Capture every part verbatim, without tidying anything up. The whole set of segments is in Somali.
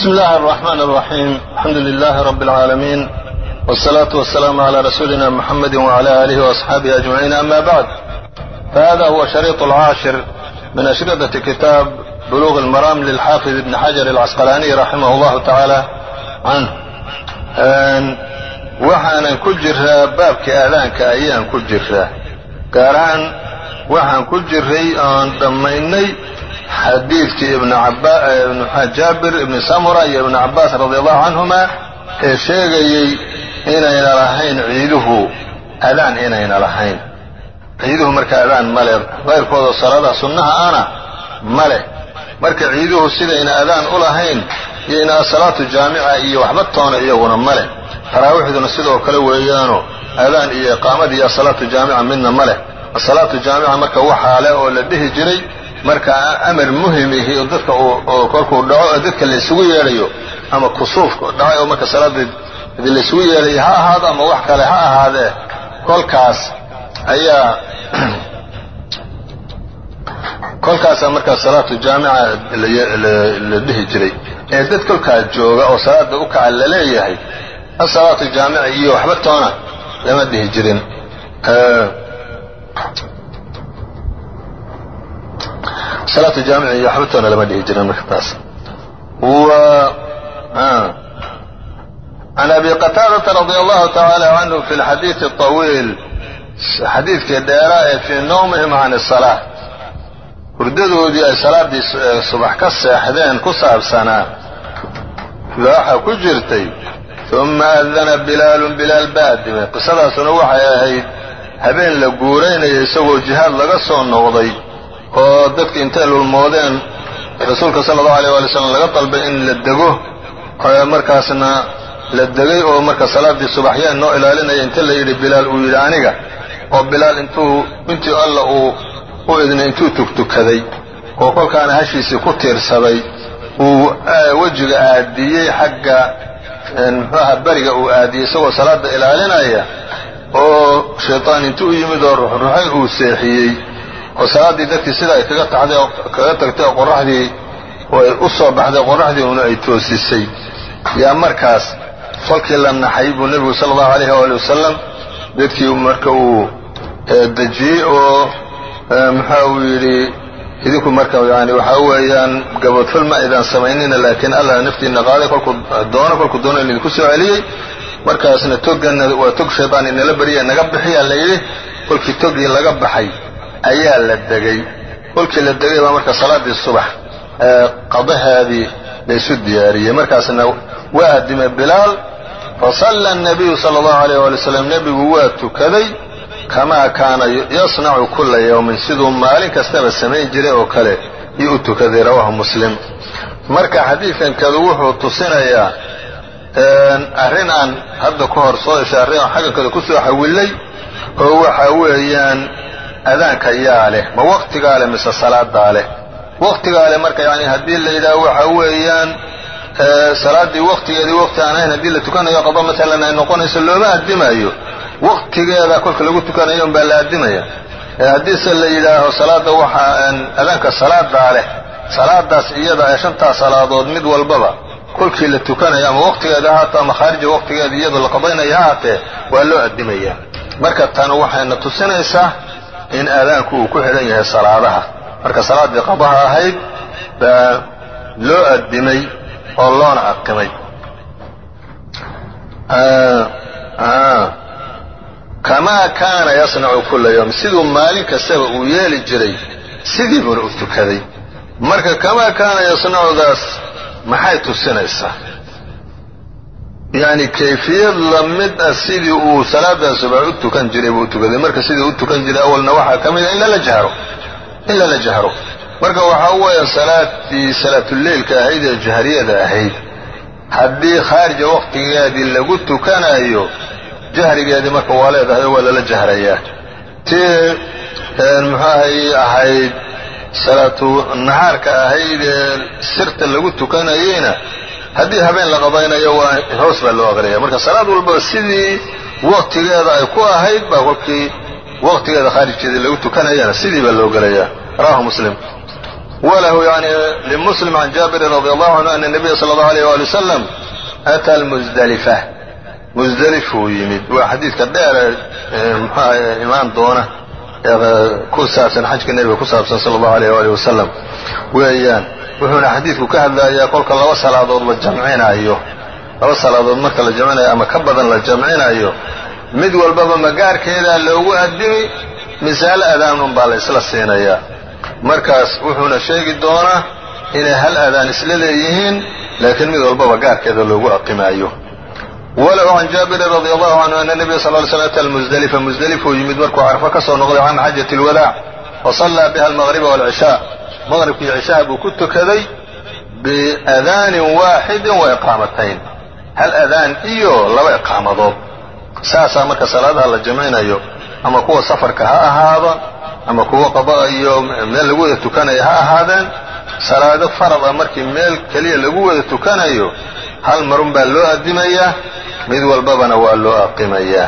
بسم الله الرحمن الرحيم. الحمد لله رب العالمين، والصلاة والسلام على رسولنا محمد وعلى آله وأصحابه أجمعين. أما بعد، فهذا هو شريط العاشر من أشرطة كتاب بلوغ المرام للحافظ ابن حجر العسقلاني رحمه الله تعالى عنه. waxaanan ku jiraa baabkii aadaanka ayaan ku jiraa, gaar ahaan waxaan ku jiray oon dhammaynay xadiidkii ibn jaabir ibn samura iyo ibn cabbaas radiallahu canhuma ee sheegayey inayna lahayn ciiduhu adaan inayna lahayn. ciiduhu marka adaan male, qayrkooda salaadaha sunnaha ana male. marka ciiduhu sidayna adaan u lahayn iyo ina salaatu jaamica iyo waxba toona iyaguna male. taraawiixduna sidoo kale weeyaano adaan iyo iqaamad iyo salaatu jaamica midna male. salaatu jaamica marka waxaa leh oo la dhihi jiray marka amar muhimihi oo dadka oo kolkuu dhaco oo dadka la isugu yeedhayo, ama kusuufka dhacay oo marka salaada la isugu yeedhayo ha ahaado ama wax kale ha ahaadee, kolkaas ayaa kolkaasa markaa salaatu jaamica la dhihi jiray. ee dad kolkaas jooga oo salaada u kaca la leeyahay asalaatu jaamica iyo waxba toona lama dhihi jirin. salaatu jaamica iyo waxba toona lama dhihi jirin marka taas. can abi qataadata radi allahu tacaala canhu fi lxadiidi aطawiil, xadiidkii dheeraa ee fii nawmihim can asalaa, hurdadoodii ay salaadii subax ka seexdeen ku saabsanaa, waxaa ku jirtay uma adana bilaalun bilaal baadime. qisadaasuna waxay ahayd habeen la guuraynaya isagoo jihaad laga soo noqday oo dadka intay lulmoodeen rasuulka sala allahu alayh waali slam laga dalbay in la dego, markaasna la degay oo marka salaaddii subaxyaan noo ilaalinaya inta la yidhi bilaal uu yidhi aniga, oo bilaal intuu intii alla uu u idnay intuu tugtukaday oo kolkaana hashiisii ku tiirsaday uu wejiga aadiyey xagga muxuaha beriga uu aadiyey isagoo salaada ilaalinaya, oo shaytaan intuu u yimid oo ruxruxay uu seexiyey oo salaaddii dadkii sida ay kaga taxday oo kaga tagtay oo qorraxdii ay u soo baxday, qorraxdii una ay toosisay, yaa markaas kolkii la naxay buu nebigu sala allahu alayh waali wasalam dadkii marka uu dejiyey oo muxua uu yidhi idinku marka yani waxaa weeyaan gaboodfal ma aydan samaynina, laakiin allah naftiina qaaday kolkuu doono kolkuu doono in idinku soo celiyey. markaasna togana waa tog shaydaan inala beriya naga bixiyaa la yidhi. kolkii togii laga baxay ayaa la degay. kolkii la degay baa marka salaaddii subax qadaheedii la isu diyaariyey. markaasna waa adimay bilaal, fasalla annabiyu sala allahu alayh waali wasalam, nebigu waa tukaday kamaa kaana yasnacu kulla yawmin, siduu maalin kastaba samayn jiray oo kale iyo u tukaday. rawaahu muslim. marka xadiidkan kadu wuxuu tusinayaa arrin aan hadda ka hor soo ishaaray oo xagga kada ku soo xawilay, oo waxa weeyaan adaanka yaa leh, ma waqtigaa leh mise salaadaa leh? waqtigaa leh marka yani haddii la yidhaho waxa weeyaan salaaddii waqtigeedii waqti aan ahayn haddii la tukanayo qado masalan ay noqonayso looma addimayo, waqtigeeda kolka lagu tukanayo un baa la addimaya. haddiise la yidhaaho salaada waxaa adaanka salaadaa leh, salaadaas iyada ee shantaa salaadood mid walbaba kolkii la tukanayo ama waqtigeeda ahaato ama khaarija waqtigeeda iyadoo la qadaynayo haatee waa loo addimaya. marka tan waxayna tusinaysaa in aadaanku uu ku xidhan yahay salaadaha. marka salaaddii qadaha ahayd baa loo addimay oo loona aqimay. kamaa kaana yasnacu kulla yawm, siduu maalin kastaba uu yeeli jiray sidii buuna u tukaday. marka kamaa kaana yasnacudaas maxay tusinaysaa? yani kayfiyad la mid ah sidii uu salaadaa subax u tukan jiray buu u tukaday. marka sidii u tukan jiray awalna waxaa ka mid a in lala jahro in lala jahro marka waxaa weeya salaaddii salaatuleylka ahayd ee jahriyada ahayd, haddii khaarija waqtigeedii lagu tukanayo jahrigeedii marka waa leedahay oo waa lala jahrayaa. tii muxuahay ahayd salaatu nahaarka ahayd ee sirta lagu tukanayeyna haddii habeen la qadaynayo waa hoos baa loo aqriyaya. marka salaad walba sidii waqtigeeda ay ku ahayd baa kolkii waqtigeeda khaarijkeedii lagu tukanayana sidii baa loo gelayaa. rawahu muslim. وله يعني لمسلم عن جابر رضي الله عنه أن النبي صلى الله عليه وآله وسلم أتى المزدلفة مزدلف ويمد وحديث كدير إمام دونه كسابسن حج النبي كسابسن صلى الله عليه وآله وسلم ويان وهنا حديث كهذا يقول الله صلاة الله جمعين أيوه laba salaadood marka la jamcinayo ama ka badan la jamcinayo mid walbaba magaarkeeda loogu adimi misaal adaanun baa la isla siinayaa markaas wuxuuna sheegi doonaa inay hal adaan isla leeyihiin laakiin mid walbaba gaarkeeda loogu aqimayo wala an Jaabir radiyallahu anhu anna nabiy sallallahu alayhi wasallam al-Muzdalifa Muzdalifa yimid markuu Arfa ka soo noqday aan hajjati al-wadaa wa salla biha al-maghrib wal-isha maghribki isha buu ku tukaday bi adaan waahid wa iqamatayn hal adaan iyo laba iqaamadood saasa marka salaadaha la jamcinayo ama kuwa safarka ha ahaado ama kuwa qada iyo meel lagu wada tukanayo ha ahaadeen salaado farad ah markii meel kaliya lagu wada tukanayo hal marun baa loo adimaya mid walbana waa loo aqimayaa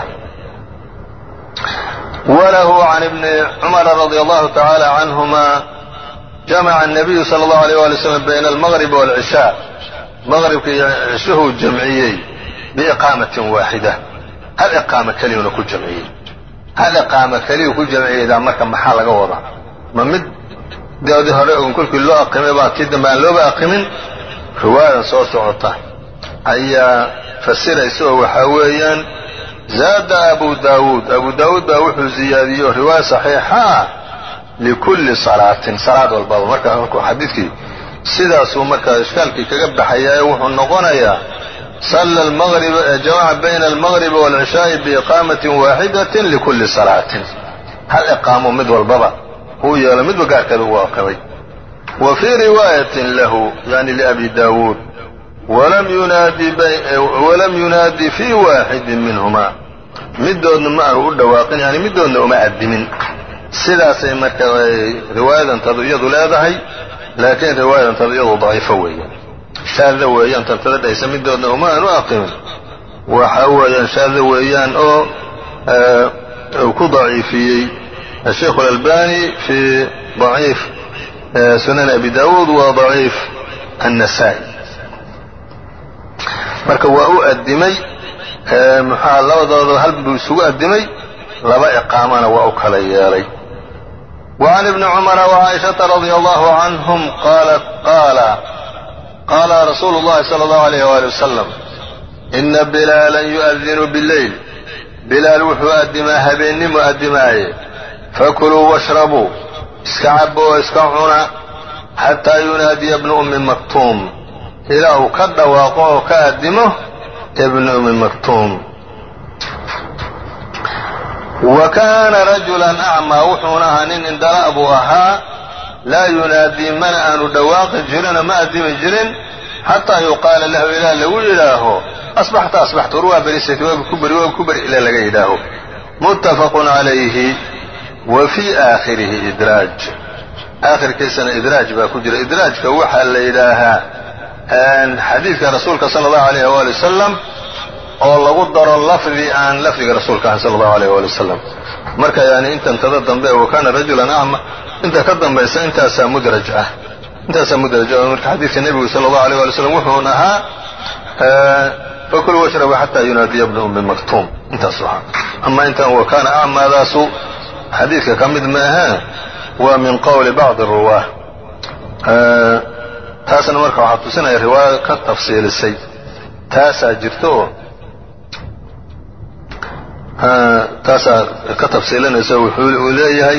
وله عن ابن عمر رضي الله تعالى عنهما جمع النبي صلى الله عليه وسلم بين المغرب والعشاء مغرب عشاء جمعيي بإقامة واحدة هل إقامة كلمة كل جمعية هل إقامة كلمة كل جمعية إذا مركب محل قوضا ما مد دي هرئهم كل كل لو أقيمي باكيد ما لو بأقيمين رواية صوت عطا أي فسر يسوه وحاويا زاد أبو داود أبو داود باوحو زيادية رواية صحيحة لكل صلاة صلاة والباب مركب حديثي sidaasuu markaa ishkaalkii kaga baxayaa wuxuu noqonayaa salla al-maghrib jama'a bayna al-maghrib wal-isha'i biiqamatin wahidatin likulli salatin hal iqaamo mid walbaba uu yeelo midba gaarkeeda uu aqimay wa fi riwayatin lahu yani li abi daawud walam yunadi walam yunadi fi wahidin minhuma midoodna ma aanu u dhawaaqin yani midoodna uma adimin sidaasay markaa riwaayadan tadiyadu leedahay لكن رواية تضيض ضعيفة ويا شاذة ويان تنتظر ليس من دون أمان وأقيم وحاولا شاذة ويان أو آه كضعيفي الشيخ الألباني في ضعيف آه سنن أبي داود وضعيف النسائي marka waa u adimay maxaa labadooda hal buu isugu adimay laba iqaamana waa u kala yeelay وعن ابن عمر وعائشة رضي الله عنهم قالت قال قال رسول الله صلى الله عليه وآله وسلم إن بلالا يؤذن بالليل بلال وحو أدما هبين مؤدماي فكلوا واشربوا اسكعبوا واسكعونا حتى ينادي ابن أم مكتوم إله كد واقعه كأدمه ابن أم مكتوم وكان رجلا أعمى وحونها نين اندلاء أبوها لا ينادي من أن دواق جرن ما أدم جرن حتى يقال له إله لو إله أصبحت أصبحت روى بريسة وبكبر وبكبر إلى لقيده متفق عليه وفي آخره إدراج آخر كيسنا إدراج باكجر إدراج كوحى الإله أن حديث رسولك صلى الله عليه وآله وسلم oo lagu daro lafdi aan lafdiga rasuulka sallallahu alayhi wa sallam marka yaani inta inta dambe oo kana rajulan ahma inta ka dambaysa inta sa mudraj ah inta sa mudraj ah marka xadiiska nabiga sallallahu alayhi wa sallam wuxuu nahaa fakulu washrabu hatta yunadi ibn umm maktum inta saha amma inta wa kana ahma dasu xadiiska kamid ma aha wa min qawli ba'd ar-ruwah taasna marka waxa tusinaya riwaaya ka tafsiilisay taasa jirto taasaa ka tafsiilinaysa wuxuu leeyahay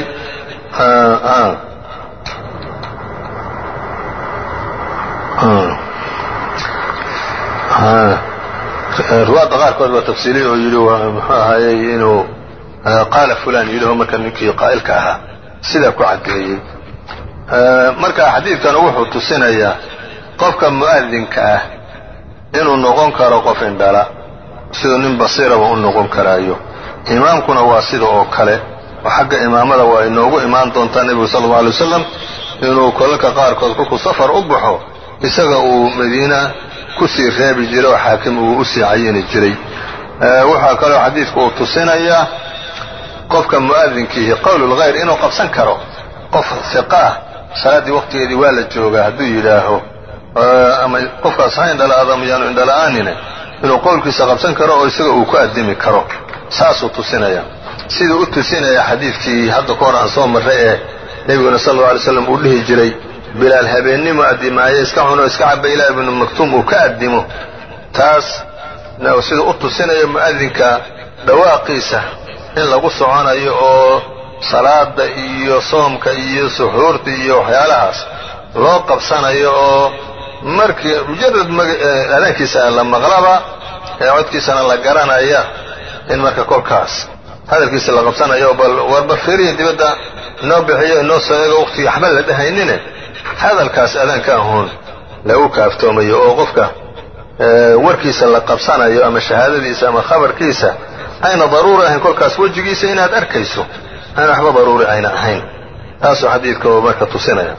riwaayadda qaarkood baa tafsiiliyey oo yidhi muxuu ahaayey inuu qaala fulan yidhaho marka ninkii qaa'ilka ahaa sidaa ku caddeeyey marka xadiidkan wuxuu tusinayaa qofka mu'adinka ah inuu noqon karo qof indhala sidoo nin basiiraba u noqon karaayo imaamkuna waa sida oo kale oo xagga imaamada waa inoogu imaan doontaa nebigu sallallahu alayhi wasallam inuu kolalka qaarkood ku safar u baxo isaga uu madiina ku sii reebi jiray oo xaakim uu u sii cayini jiray waxaa kaloo xadiidku uu tusinayaa qofka mu'adinkiihi qowlul ghayr inuu qabsan karo qof thiqa salaaddii waqtigeedii waa la joogaa hadduu yidhaaho ama qofkaas ha indhala ama yaanu indhala-aanine inuu qowlkiisa qabsan karo oo isaga uu ku addimi karo saasuu tusinaya siduu u tusinaya xadiidkii hadda ka hor aan soo marray ee nebiguna sal alla alay slam uu dhihi jiray bilaal habeennimo addimaaye iska cuno iska caba ilaa ibnu maktuum uu ka addimo taas siduu u tusinaya mu'adinka dhawaaqiisa in lagu soconayo oo salaada iyo soomka iyo suxuurta iyo waxyaalahaas loo qabsanayo oo markii mujarad adaankiisa la maqlaba ee codkiisana la garanaya in marka kolkaas hadalkiisa la qabsanayo bal warba fiiriya dibadda inoo bixiyo inoo soo eego waqtigii waxba la dhahaynine hadalkaas adaanka ahuun lagu kaaftoomayo oo qofka warkiisa la qabsanayo ama shahaadadiisa ama khabarkiisa ayna daruuri ahayn kolkaas wejigiisa inaad arkayso ayna waxba daruuri ayna ahayn taasuu xadiidka oo marka tusinaya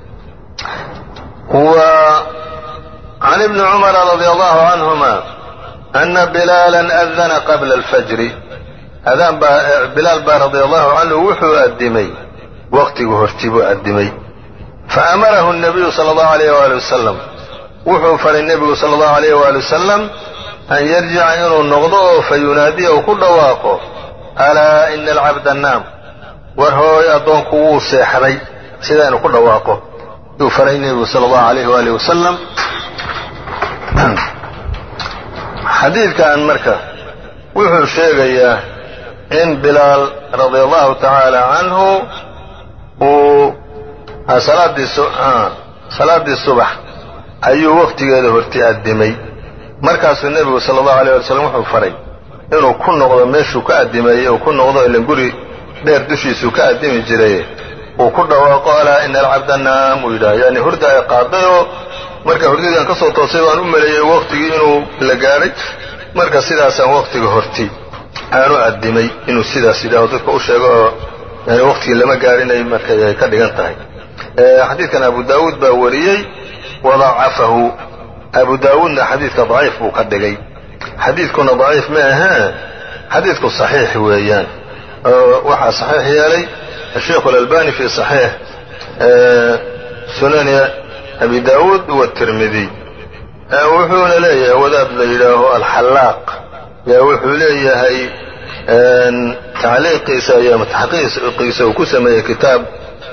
وعن ابن عمر رضي الله عنهما أن بلالا أذن قبل الفجر أذان بلال با رضي الله عنه وحو أدمي وقته هرتبو أدمي فأمره النبي صلى الله عليه وآله وسلم وحو فالنبي صلى الله عليه وآله وسلم أن يرجع إنه النغضو فيناديه كل واقه ألا إن العبد النام ورهو يأضون كوو سيحري سيدا إنه كل واقه يفري النبي صلى الله عليه وآله وسلم حديث كان مركة وحو شيغيا إن بلال رضي الله تعالى عنه و صلاة صلاة الصبح أي وقت هذا هرتي أدمي مركز النبي صلى الله عليه وسلم وحو فري إنه كل نقضى ميشو كأدمي وكل نقضى إلا نقولي دير دشيسو كأدمي جريه وكل وقال إن العبد النام ويدا يعني هردا قاضيه marka hurdadaan ka soo toosay waan u maleeyay waqtigii inuu la gaaray marka sidaas aan waqtiga horti aanu addimay inuu sidaas yidhaahdo dadka u sheego yani waqtigii lama gaarinay marka ay ka dhigan tahay xadiidkan abu daawuud baa wariyey wadacafahu abu daawuudna xadiidka daciif buu ka dhigay xadiidkuna daciif ma aha xadiidku saxiix weeyaan waxaa saxiix yeelay الشيخ الألباني في صحيح سنن أبي داود والترمذي وحول لي وذاب ليله الحلاق يا وحول لي هي تعليق قيسا متحقيق قيسا وكسم كتاب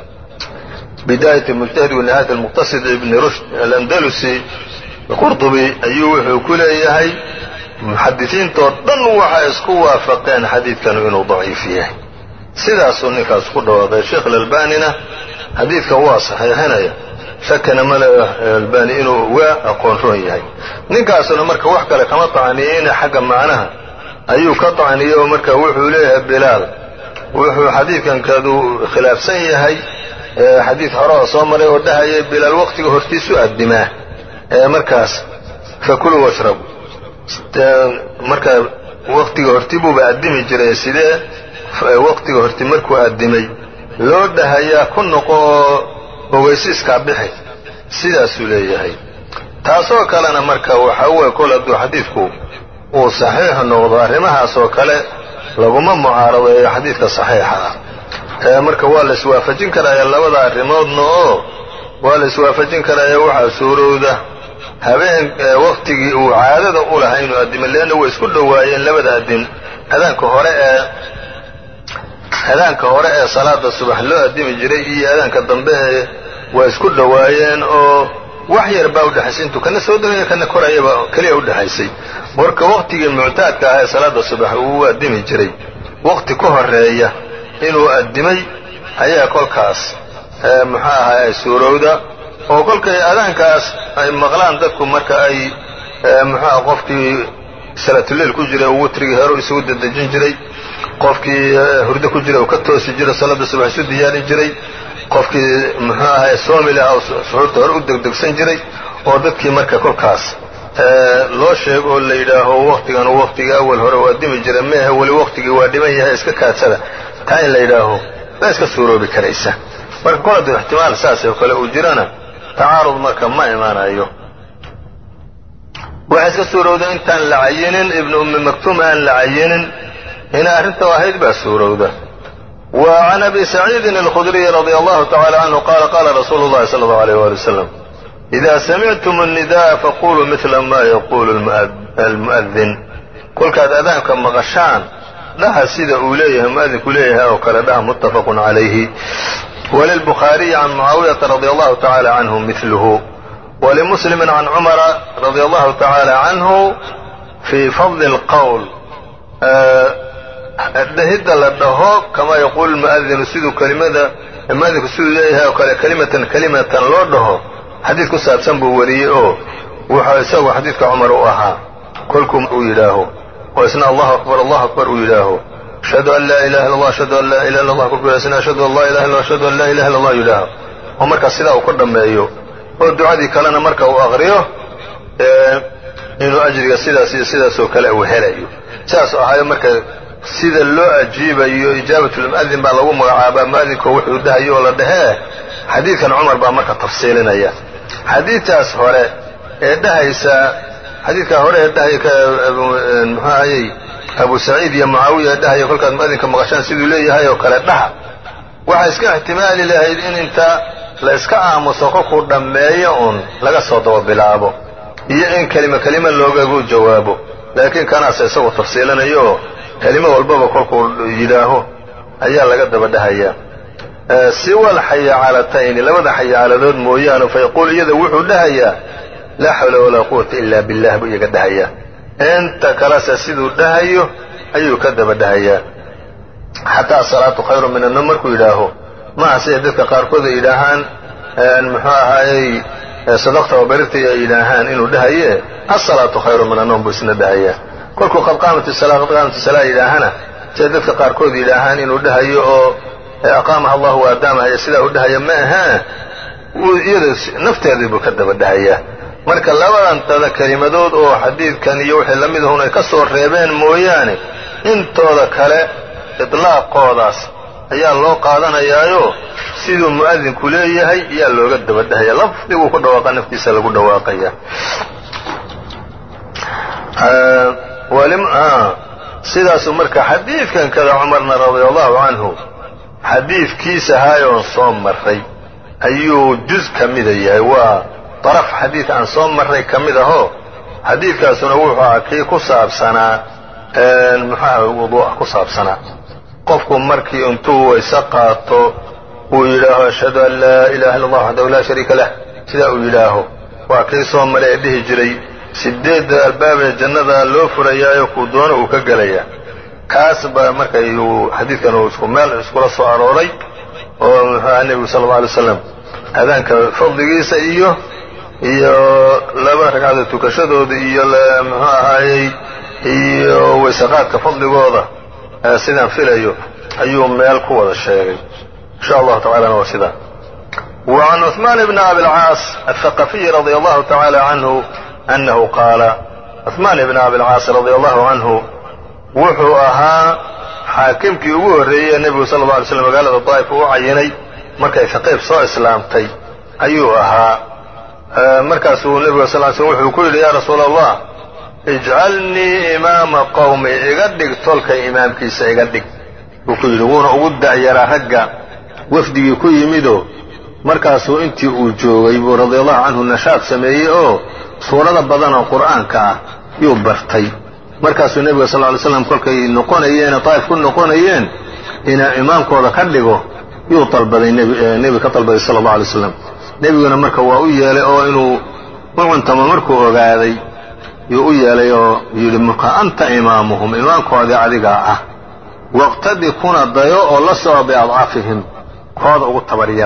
بداية المجتهد ونهاية المقتصد ابن رشد الأندلسي القرطبي أيوه وكل هي محدثين تضلوا وحيسكوا وافقين حديث كانوا إنه ضعيف يعني sidaasuu ninkaas ku dhawaaqay sheekh alalbanina xadiidka waa saxiixinaya shakana male albani inuu uga aqoon roon yahay ninkaasuna marka wax kale kama tacniyeyna xagga macnaha ayuu ka tacniyey oo marka wuxuu leeyahay bilaal wuxuu xadiidkan kadu khilaafsan yahay xadiid hore oo soo maray oo dhahayay bilaal waqtiga hortiisu addimaa markaas fakulu washrabu marka waqtiga hortibuuba addimi jiray sidee waqtiga horti markuu addimay loo dhahayaa ku noqo oo ogeysiiskaa bixi sidaasuu leeyahay taasoo kalena marka waxa weeye kol hadduu xadiidku uu saxiix noqdo arrimahaas oo kale laguma mucaaradeeyo xadiidka saxiixa ah marka waa la iswaafajin karaya labada arrimoodna oo waa la iswaafajin karaya waxaa suurowda habeen waqtigii uu caadada u lahaa inuu addimo leanna way isku dhowaayeen labada addin adaanka hore ee adaanka hore ee salaada subax loo addimi jiray iyo adaanka dambe ee waa isku dhowaayeen oo wax yar baa udhexaysay intuu kana soo degaya kana korayaba keliya udhexaysay marka waqtigii muctaadka ah ee salaada subax uu addimi jiray waqti ka horeeya inuu addimay ayaa kolkaas muxuu ahaa ay suurowda oo kolkay adaankaas ay maqlaan dadku marka ay muxuu aha qofkii salaatuleil ku jiray uu witrigii hore isugu dadejin jiray qofkii hurdo ku jira uu ka toosi jiro salaada subax isu diyaarin jiray qofkii muxuu ahaa soomi lahaa suxuurta hore u degdegsan jiray oo dadkii marka kolkaas loo sheego oo la yidhaaho waqtigan waqtiga awal hore waa dimi jira meehe weli waqtigii waa dhiman yahay iska kaadsada taa in la yidhaaho baa iska suuroobi karaysa marka kol hadduu ixtimaal saas oo kale uu jirana tacaarud marka ma imaanayo waxaa iska suurowda intaan la cayinin ibnu ummi maktuum aan la cayinin inay arrinta ahayd baa suurowda وعن أبي سعيد الخدري رضي الله تعالى عنه قال قال رسول الله صلى الله عليه وآله وسلم إذا سمعتم النداء فقولوا مثل ما يقول المؤذن kolkaad أذانka maqشhaan dhaha sida uu leeyahay muأdinku leeyahay oo kale dhaha متفق عليه وللبخاري عن معاوية رضي الله تعالى عنه مثله ولمسلم عن عمر رضي الله تعالى عنه في فضل القول dhahidda la dhaho kama yaquul mu'adinu siduu kelimada mu'adinku siduu leeyahay oo kale kelimatan kelimatan loo dhaho xadiid ku saabsan buu wariyey oo wuxuu isagu xadiidka cumar u ahaa kolkuu uu yidhaaho oo isna allahu akbar allahu akbar uu yidhaaho ashhadu an laa ilaha illa allah ashhadu an laa ilaha illa allah kolkuu isna ashhadu an laa ilaha illa ashhadu an laa ilaha illa allah yidhaaho oo markaas sidaa uu ka dhammeeyo oo ducadii kalena marka uu aqriyo inuu ajriga sidaas iyo sidaasoo kale uu helayo sidaas ahaayo marka sida loo ajiibayo ijaabatulmu'adin baa lagu magacaabaa mu'adinko wuxuu dhahayo oo la dhahee xadiidkan cumar baa marka tafsiilinaya xadiidtaas hore ee dhahaysa xadiidkaa hore ee dhahaya muxuu ahayey abu saciid iyo mucaawiya dhahaya kolkaad mu'adinka maqashaan siduu leeyahay oo kale dhaha waxaa iska ixtimaali lahayd in inta la iska aamuso kolkuu dhammeeyo uun laga soo daba bilaabo iyo in kelima kelima loogagu jawaabo laakiin kanaase isagoo tafsiilinayo kelimo walbaba kolkuu yidhaaho ayaa laga daba dhahayaa siwa alxayaacalatayni labada xayaacaladood mooyaane fayaquul iyada wuxuu dhahayaa laa xawla walaa quwata ila billah buu iyaga dhahayaa inta kalese siduu dhahayo ayuu ka daba dhahayaa xataa salaatu khayru min annawm markuu yidhaaho maaha siday dadka qaarkood ay yidhaahaan muxuu ahaayey sadaqta oo barirtay ay yidhaahaan inuu dhahaye asalaatu khayru min annawm buu isna dhahayaa kolkuu qad qaamat isala qad qaamat isala yidhaahana siday dadka qaarkood yidhaahaan inuu dhahayo oo aqaamaha allahu wa adaamaha sidaa u dhahaya ma ahaa iyada nafteedii buu ka daba dhahayaa marka labadantada kelimadood oo xadiidkan iyo wixii la mid ahun ay ka soo reebeen mooyaane intooda kale idlaaqoodaas ayaa loo qaadanayaayo siduu mu'adinku leeyahay ayaa looga daba dhahaya lafdiguu ku dhawaaqa naftiisa lagu dhawaaqaya sidaasuu marka xadiidkan kada cumarna radia allahu canhu xadiidkiisa haayoon soo marray ayuu juz ka mida yahay waa daraf xadiid aan soo marray ka mid ahoo xadiidkaasuna wuxuu ahaa kii ku saabsanaa muxuaha wuduu'a ku saabsanaa qofku markii intuu wayse qaato uu yidhaaho ashhadu an laa ilaha illa allah waxdahu laa shariika lah sidaa uu yidhaaho waa kii soo maray ee dhihi jiray sideedda albaab ee jannada loo furayaayo kuu doono uu ka gelayaa kaas baa marka uu xadiidkan uu isku meel iskula soo arooray oo muxuaha nebigu sala alla alay waslam adaanka fadligiisa iyo iyo laba ragcadood tukashadooda iyo muxuu ahaayey iyo waysaqaadka fadligooda sidaan filayo ayuu meel ku wada sheegay insha allahu tacalana waa sidaa وعن عثمان بن أبي العاص الثقفي رضي الله تعالى عنه أنه قال عثمان بن أبي العاص رضي الله عنه wuxuu ahaa xaakimkii ugu horreeyey nebigu sala alla alay slam magaalada daa'if u cayinay markay Haqiif soo islaamtay ayuu ahaa markaasuu nebigu sal ly slm wuxuu ku yidhi yaa rasuula allah ijcalnii imaama qawmi iga dhig tolkay imaamkiisa iga dhig buu ku yidhi wuuna ugu da'yaraa ragga wafdigii ku yimidoo markaasuu intii uu joogay buu radiallahu canhu nashaad sameeyey oo suurado badan oo qur'aanka ah yuu bartay markaasuu nebiga sal ly slam kolkay noqonayeene daa'if ku noqonayeen inaa imaamkooda ka dhigo yuu dalbaday nebi ka dalbaday sala allahu alay slam nebiguna marka waa u yeelay oo inuu u cuntamo markuu ogaaday yuu u yeelay oo yidhi marka anta imaamuhum imaamkoodii adigaa ah waqtadi kuna dayo oo la soco biadcaafihim kooda ugu tabaryar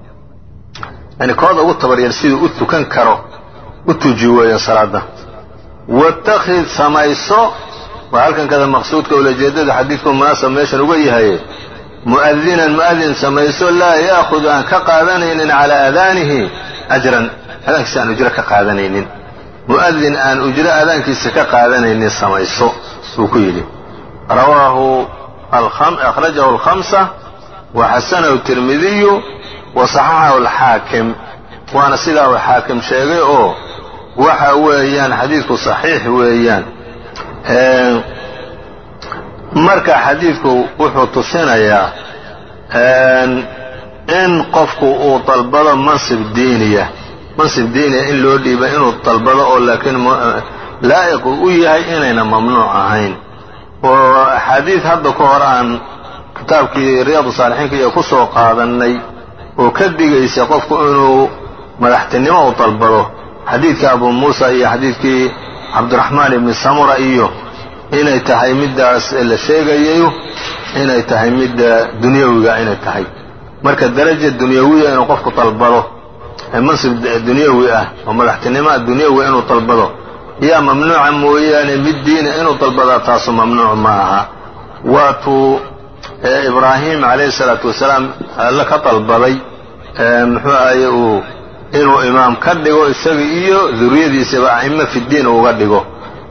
yani kooda ugu tabaryar siduu u tukan karo u tuji weeyaan salaada wattakhid samayso waa halkan kada maqsuudka ulajeedada xadiidku munaasab meeshan uga yahay mu'adinan mu'adin samayso laa ya'khud aan ka qaadanaynin calaa adaanihi ajran adaankiisa aan ujro ka qaadanaynin mu'adin aan ujro adaankiisa ka qaadanaynin samayso uu ku yidhi rawaahu akhrajahu alkhamsa wa xasanahu tirmidiyu wa saxaxahu alxaakim waana sidaa uu xaakim sheegay oo waxa weeyaan xadiidku saxiix weeyaan marka xadiidku wuxuu tusinayaa in qofku uu dalbado mansib diiniya mansib diiniya in loo dhiiba inuu dalbado oo laakiin laa'iq u yahay inayna mamnuuc ahayn. oo axaadiid hadda ka hor aan kitaabkii riyaadu saalixiinka iyo ku soo qaadannay oo ka digaysa qofku inuu madaxtinimo u dalbado, xadiidka abu muusa iyo xadiidkii cabdiraxmaan ibni samura iyo inay tahay middaas la sheegayayo inay tahay midda dunyawiga inay tahay. marka daraja dunyawiya inuu qofku dalbado mansib dunyawi ah oo madaxtinimo dunyawi inuu dalbado yaa mamnuuca mooyaane mid diina inuu dalbadaa taasu mamnuuc ma aha. waatuu ibraahim calayhi salaatu wasalaam alla ka dalbaday muxuu ahaye uu inuu imaam ka dhigo isaga iyo duriyadiisaba a'immo fi diin uga dhigo.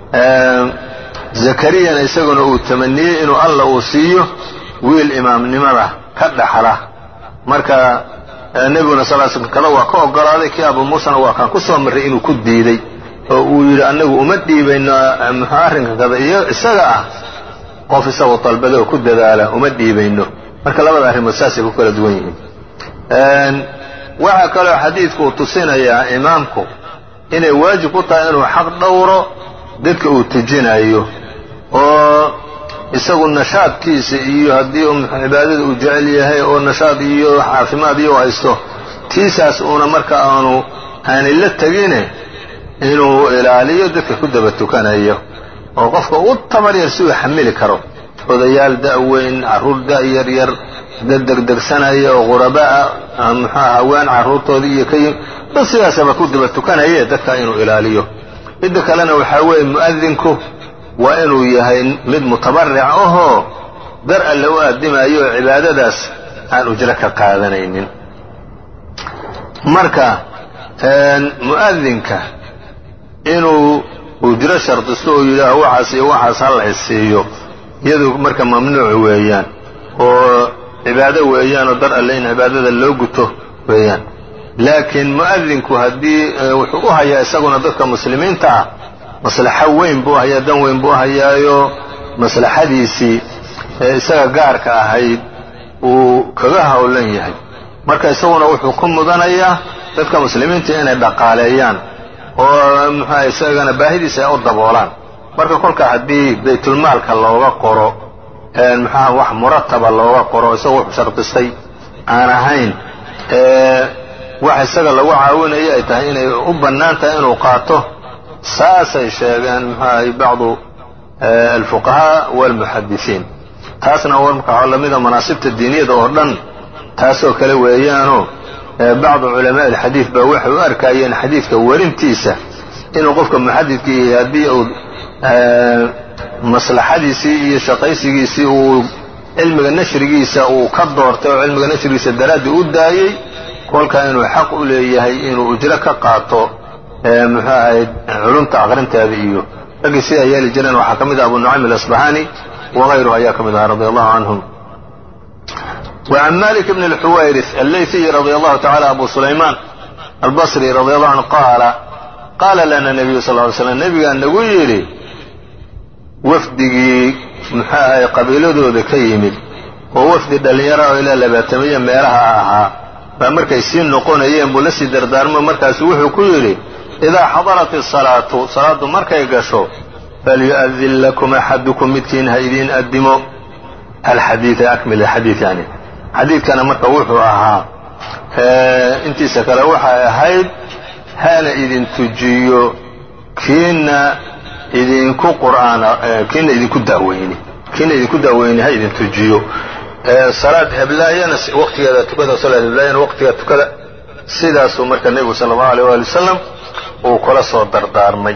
zakariyana isaguna uu tamaniyey inuu alla uu siiyo wiil imaamnimada ka dhaxla. marka nebiguna sal l slam kada waa ka ogolaaday, kii abu muusana waa kaan ku soo marray inuu ku diiday oo uu yidhi annagu uma dhiibayno muxuu arrinka kada iyo isaga ah qof isagoo dalbada oo ku dadaala uma dhiibayno. marka labada arrimood saasay ku kala duwan yihiin. waxaa kaloo xadiidku uu tusinayaa imaamku inay waajib ku tahay inuu xaq dhowro dadka uu tujinayo, oo isagu nashaadkiisa iyo haddii uu cibaadada uu jecel yahay oo nashaad iyo caafimaad iyo haysto tiisaas uuna marka aanu aanay la tegine inuu ilaaliyo dadka ku daba tukanayo oo qofka u tabar yar si uu xamili karo. odayaal da'weyn, carruur da'yar yar, dad degdegsanaya oo qurabaa muxuu haween carruurtoodii iyo ka yim dad sidaasaba ku daba tukanaye dadka inuu ilaaliyo. midda kalena waxaa weeye mu'adinku waa inuu yahay mid mutabaric ahoo dar alle u aadimayo oo cibaadadaas aan ujro ka qaadanaynin. marka mu'adinka inuu ujro shardisto oo yidhaaho waxaas iyo waxaas ha la isiiyo iyadu marka mamnuuc weeyaan oo cibaado weeyaan oo dar alle in cibaadada loo guto weeyaan. laakiin mu'adinku haddii wuxuu u hayaa isaguna dadka muslimiinta ah maslaxo weyn buu hayaa, dan weyn buu hayaayo maslaxadiisii ee isaga gaarka ahayd uu kaga howlan yahay. marka isaguna wuxuu ku mudanayaa dadka muslimiinta inay dhaqaaleeyaan oo muxuu isagana baahidiisa ay u daboolaan. marka kolka haddii baytulmaalka looga qoro muxuu wax murataba looga qoro isagoo wuxuu shardistay aan ahayn wax isaga lagu caawinayo ay tahay inay u bannaan tahay inuu qaato, saasay sheegeen muxuu bacdu alfuqahaa walmuxadisiin. taasna marka waxaa lamida manaasibta diiniyada oo dhan taasoo kale weeyaanoo bacdu culamaa alxadiid baa waxay u arkayeen xadiidka warintiisa inuu qofka muxadidkii haddii uu maslaxadiisii iyo shaqaysigiisii uu cilmiga nashrigiisa uu ka doortay oo cilmiga nashrigiisa daraaddii u daayey kolkaa inuu xaq u leeyahay inuu ujro ka qaato muxuu ahayd culumta aqrinteeda iyo raggii sidaa yeeli jireen. waxaa ka mid ah abu nucaym alasbahaani wagayruhu ayaa ka mid ahaa radi allahu canhum. وعن مالك بن الحويرث الليثي رضي الله تعالى أبو سليمان البصري رضي الله عنه قال قال لنا النبي صلى الله عليه وسلم نبي أن نقول لي وفدي محاها قبيلته ka yimid oo wafdi dhalinyaro ilaa labaatamiya meelaha ahaa baa markay sii noqonayeen buu la sii dardaarmo. markaas wuxuu ku yidhi idaa xadarat الصalaatu salaadu markay gasho falyu'adin lakum axadukum midkiin ha idiin addimo alxadiida akmil alxadiid yani xadiidkana marka wuxuu ahaa intiisa kale waxay ahayd hana idin tujiyo kiina idinku qur'aan kiina idinku daaweyni kiina idinku daaweyni ha idin tujiyo salaad heblaayana waqtigeeda tukada salaad heblaayana waqtigeeda tukada. sidaasuu marka nebigu sala allahu alayh waali wasalam uu kula soo dardaarmay.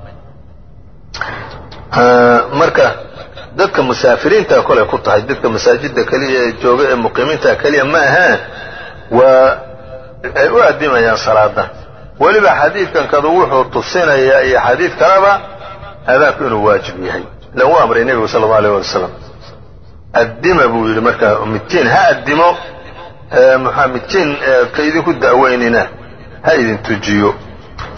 marka dadka musaafiriinta kole ku tahay dadka masaajidda keliya ee jooga ee muqiimiinta keliya ma ahaan waa ay u addimayaan salaada. weliba xadiidkan kadu wuxuu tusinayaa iyo xadiid kaleba adaabku inuu waajib yahay. ilan uu amray nebigu sala allahu alayh waali wasalam addima buu yidhi marka midkiin ha addimo muxaa midkiin ka idinku da'weynina ha idin tujiyo.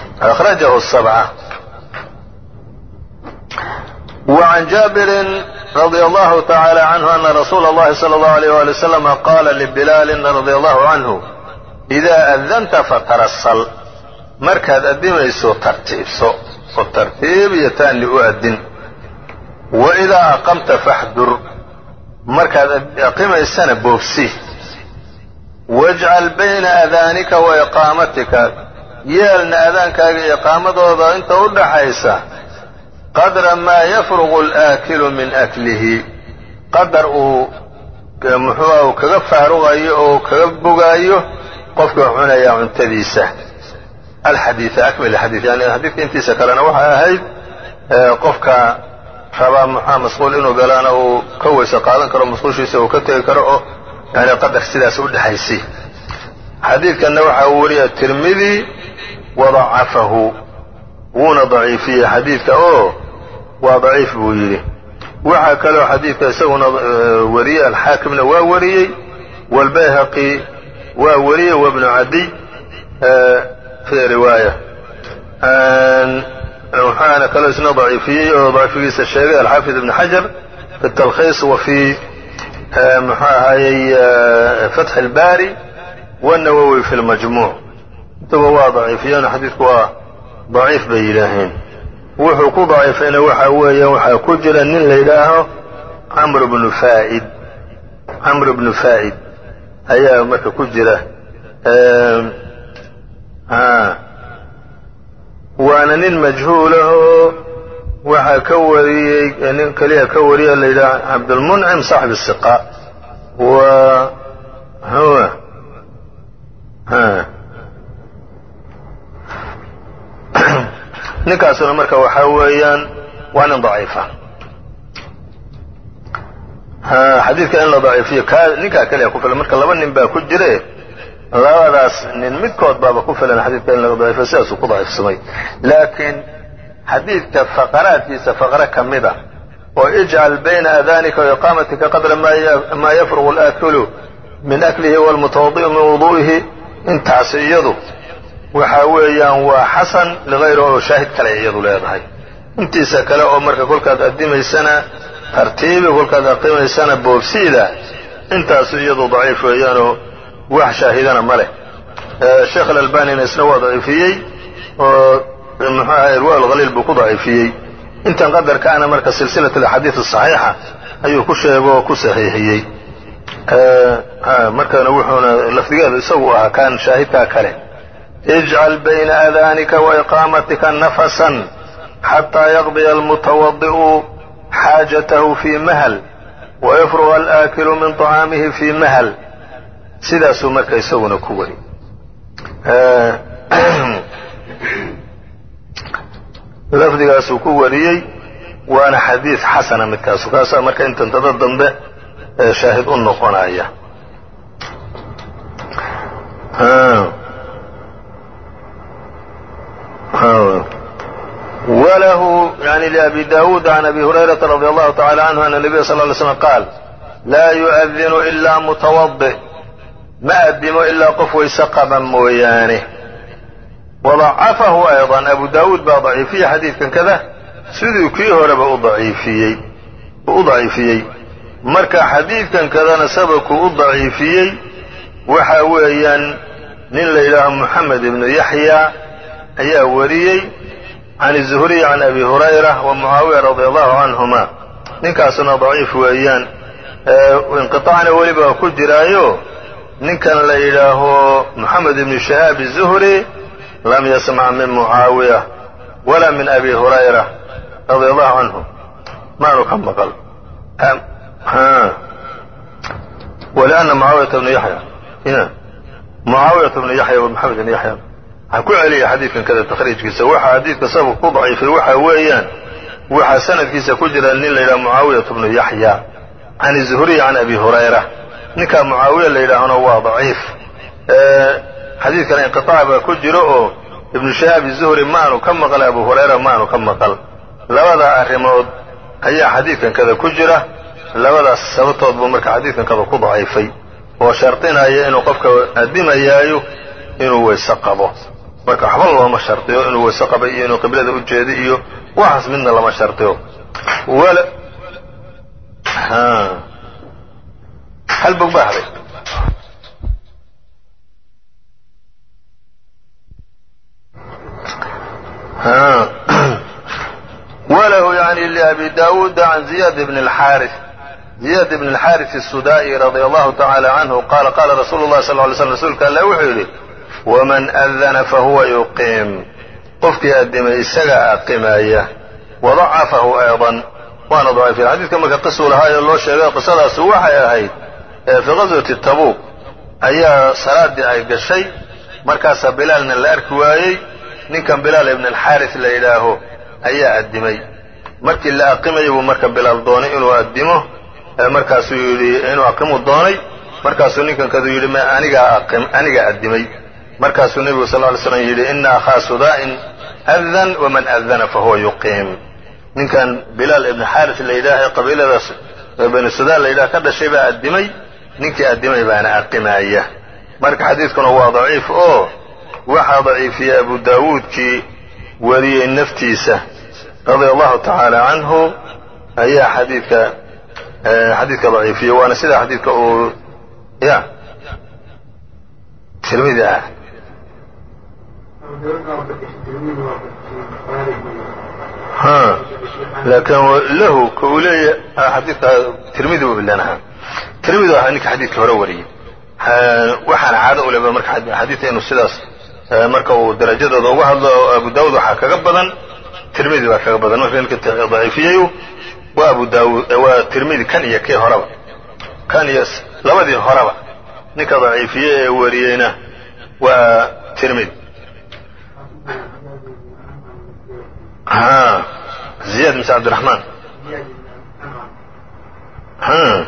akhrajahu sabca. وعن جابر رضي الله تعالى عنه أن رسول الله صلى الله عليه وآله وسلم قال لبلال رضي الله عنه إذا أذنت فترسل markaad adimayso tartiibso oo tartiib iyo taan li u adin wa idaa aqamta faxdur markaad aqimaysana boogsi wajcal bayna adaanika wa iqaamatika yeelna adaankaaga iyo iqaamadooda inta u dhaxaysa qadra maa yafrugu alaakilu min aklihi qadar uu muxuu kaga faaruqayo oo kaga bogaayo qofka cunaya cuntadiisa الحديث أكمل الحديث يعني الحديث انتيسا كلنا وحا هيد قفك ربا محا مسؤول إنه قالنا وكويس قادن كرو مسؤول شيسا وكتل كرو يعني قدر سيدا سؤول حيسي حديث كان وحا وريا الترمذي وضعفه ونا ضعيفية حديث كأوه وضعيف بويري وحا كلو حديث كسونا وريا الحاكم ووريي والبيهقي ووريي وابن عدي في رواية وحانا كلا اسنا ضعيفية وضعيفية الشيخ الحافظ ابن حجر في التلخيص وفي فتح الباري والنووي في المجموع تبوا ضعيفيان حديثك ضعيف بإلهين وحكو ضعيفين وحاوية وحاكو جلا نين لإلهه عمرو بن فائد عمرو بن فائد أيها مكا كجلة ها وانا نين مجهوله وحا كوري نين كليه كوري اللي عبد المنعم صاحب السقاء وهو ها نكاسنا مركا وحاويان وانا ضعيفة ها حديث كأن لا ضعيفية نكا كليه كفل مركا لمن نبا كجريه labadaas nin midkood baaba ku filan xadiidka in laga daciifo sidaasuu ku daciifsamay laakiin xadiidka faqaraadkiisa faqre ka mid ah oo ijcal bayna adaanika wa iqaamatika qadra maa yafrugu alaakilu min aklihi waalmutawadi'u min wudu'ihi intaas iyadu waxa weeyaan waa xasan ligayri oo shaahid kale iyadu leedahay intiisa kale oo marka kolkaad adimaysana tartiibi kolkaad aqimaysana boobsiida intaas iyadu daciif weeyaanoo wax shaahidana male sheekh al-albani isna waa daciifiyey oo maxaa irwaa al-ghalil buu ku daciifiyey intan qadarka ana marka silsilatu al-ahadith as-sahiha ayuu ku sheego ku saxiixiyey markana wuxuuna lafdigeedu isagu ahaa kan shaahidka kale ij'al bayna adaanika wa iqamatika nafasan hatta yaqdi al-mutawaddi'u حاجته في مهل ويفرغ الآكل من طعامه في مهل sidaasuu marka isaguna ku wari lafdigaasuu ku wariyey waana xadiid xasana midkaasu kaasaa marka intantada dambe shaahid u noqonaya وله يعني لأبي داود عن أبي هريرة رضي الله تعالى عنه أن النبي صلى الله عليه وسلم قال لا يؤذن إلا متوضئ ما أدم إلا قف ويسقبا مويانه وضعفه أيضا أبو داود بضعيفية حديث كان كذا سيدي كيه ربا أضعيفيي أضعيفيي مركا حديث كان كذا نسبك أضعيفيي وحاويا نين لإله محمد بن يحيى أي وريي عن الزهري عن أبي هريرة ومعاوية رضي الله عنهما نكاسنا ضعيف وإيان اه وانقطعنا ولبا كل جرايو نكن لإله محمد بن شهاب الزهري لم يسمع من معاوية ولا من أبي هريرة رضي الله عنه ما نكم قال ها ولأن معاوية بن يحيى هنا معاوية بن يحيى ومحمد بن يحيى حكوا عليه حديث كذا تخريج كيسا وحا حديث كسبه ضعيف وحا ويان وحا سند كيسا كجرا إلى معاوية بن يحيى عن الزهري عن أبي هريرة نكا معاوية إلى هنا هو ضعيف أه حديث كان انقطاع كجرا ابن شهاب الزهري ما كم قال أبو هريرة ما كم قال لوضع أرمود هي حديث كذا كجرا لوضع سبطه بمرك حديث كذا ضعيفي وشرطين هي إنه قفك أدم إياه إنه يسقبه marka waxba looma shartiyo inuu wasaqaba iyo inuu qiblada u jeediyo waxaas midna lama shartiyo wala hal bog baa haday وله يعني لأبي داود عن زياد بن الحارث زياد بن الحارث السدائي رضي الله تعالى عنه قال قال رسول الله صلى الله عليه وسلم رسولك alla wuxuu yidhi ومن أذن فهو يقيم qofkii adimay isaga aqimaya وضعفه أيضا waana ضعيفya xadiidka marka qisuu lahaayo loo sheegay qisadaasi waxay ahayd fi غazwati tabuuk ayaa salaadii ay gashay markaasaa bilaalna la arki waayey ninkan bilaal ibn alxaaris la yidhaaho ayaa addimay markii la aqimayay buu marka bilaal doonay inuu addimo markaasuu yidhi inuu aqimu doonay markaasuu ninkan kadu yidhi ma anigaa aqim anigaa addimay markaasuu nebigu sal ly slam yidhi ina akhaa sudaa'in adan waman adana fahuwa yuqiim ninkan bilaal ibn xaaris la yidhaaha qabiiladaas bani sudaan la yidhaha ka dhashay baa addimay ninkii addimay baana aqimaya marka xadiidkuna waa daciif oo waxaa daciifiyey abu daawuudkii wariyey naftiisa radia allahu tacaala canhu ayaa xadiidka xadiidka daciifiyey waana sida xadiidka uu ya tirmidi ah ha laakin lahu ka uu leeyahay xadiidka tirmidi u bilanaha tirmidi waa ninka xadiidka hore wariyey waxaana caado u leba marka xadiidka inuu sidaas marka uu darajadooda uga hadlo abu daawud waxaa kaga badan tirmidi baa kaga badan marka ninka daciifiyeyu waa abu daawud waa tirmidi kan iyo kii horeba kan iyo labadii horeba ninka daciifiye ee wariyeyna waa tirmidi ha ziyaad mise cabdiraxmaan ha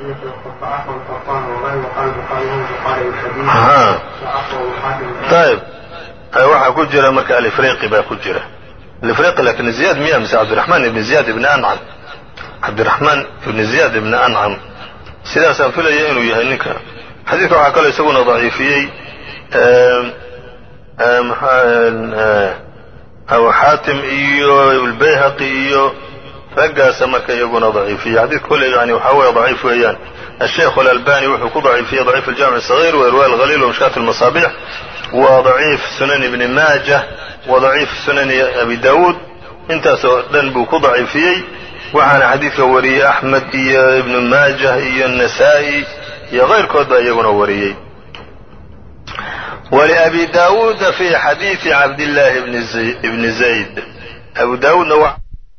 ha ayib waxaa ku jira marka alifriqi baa ku jira alifriqi lakin ziyad miya mise cabdiraxmaan ibn ziyad ibn ancam cabdiraxmaan ibn ziyad ibn ancam sidaasaan filaya inuu yahay ninka xadiidka waxaa kaloo isaguna daciifiyey abu xaatim iyo albayhaqi iyo raggaasa marka iyaguna daciifiyey xadiidka kolle yani waxaa weeye daciif weeyaan الشيخ الألباني wuxuu ku ضaciifiyey ضaciif الجامع الصغير وإrواء الغليل ومشكاة المصابيح وضaciif sunan ibn maaجة وضaciif sunan abi daawuud intaasoo dhan buu ku daciifiyey waxaana xadiidka wariyey axmed iyo ibn maaجة iyo النasaaئي iyo kayrkood baa iyaguna wariyey ولأbi daawuuda في xadiiثi cabdاللahi bni زayd abu daawuudna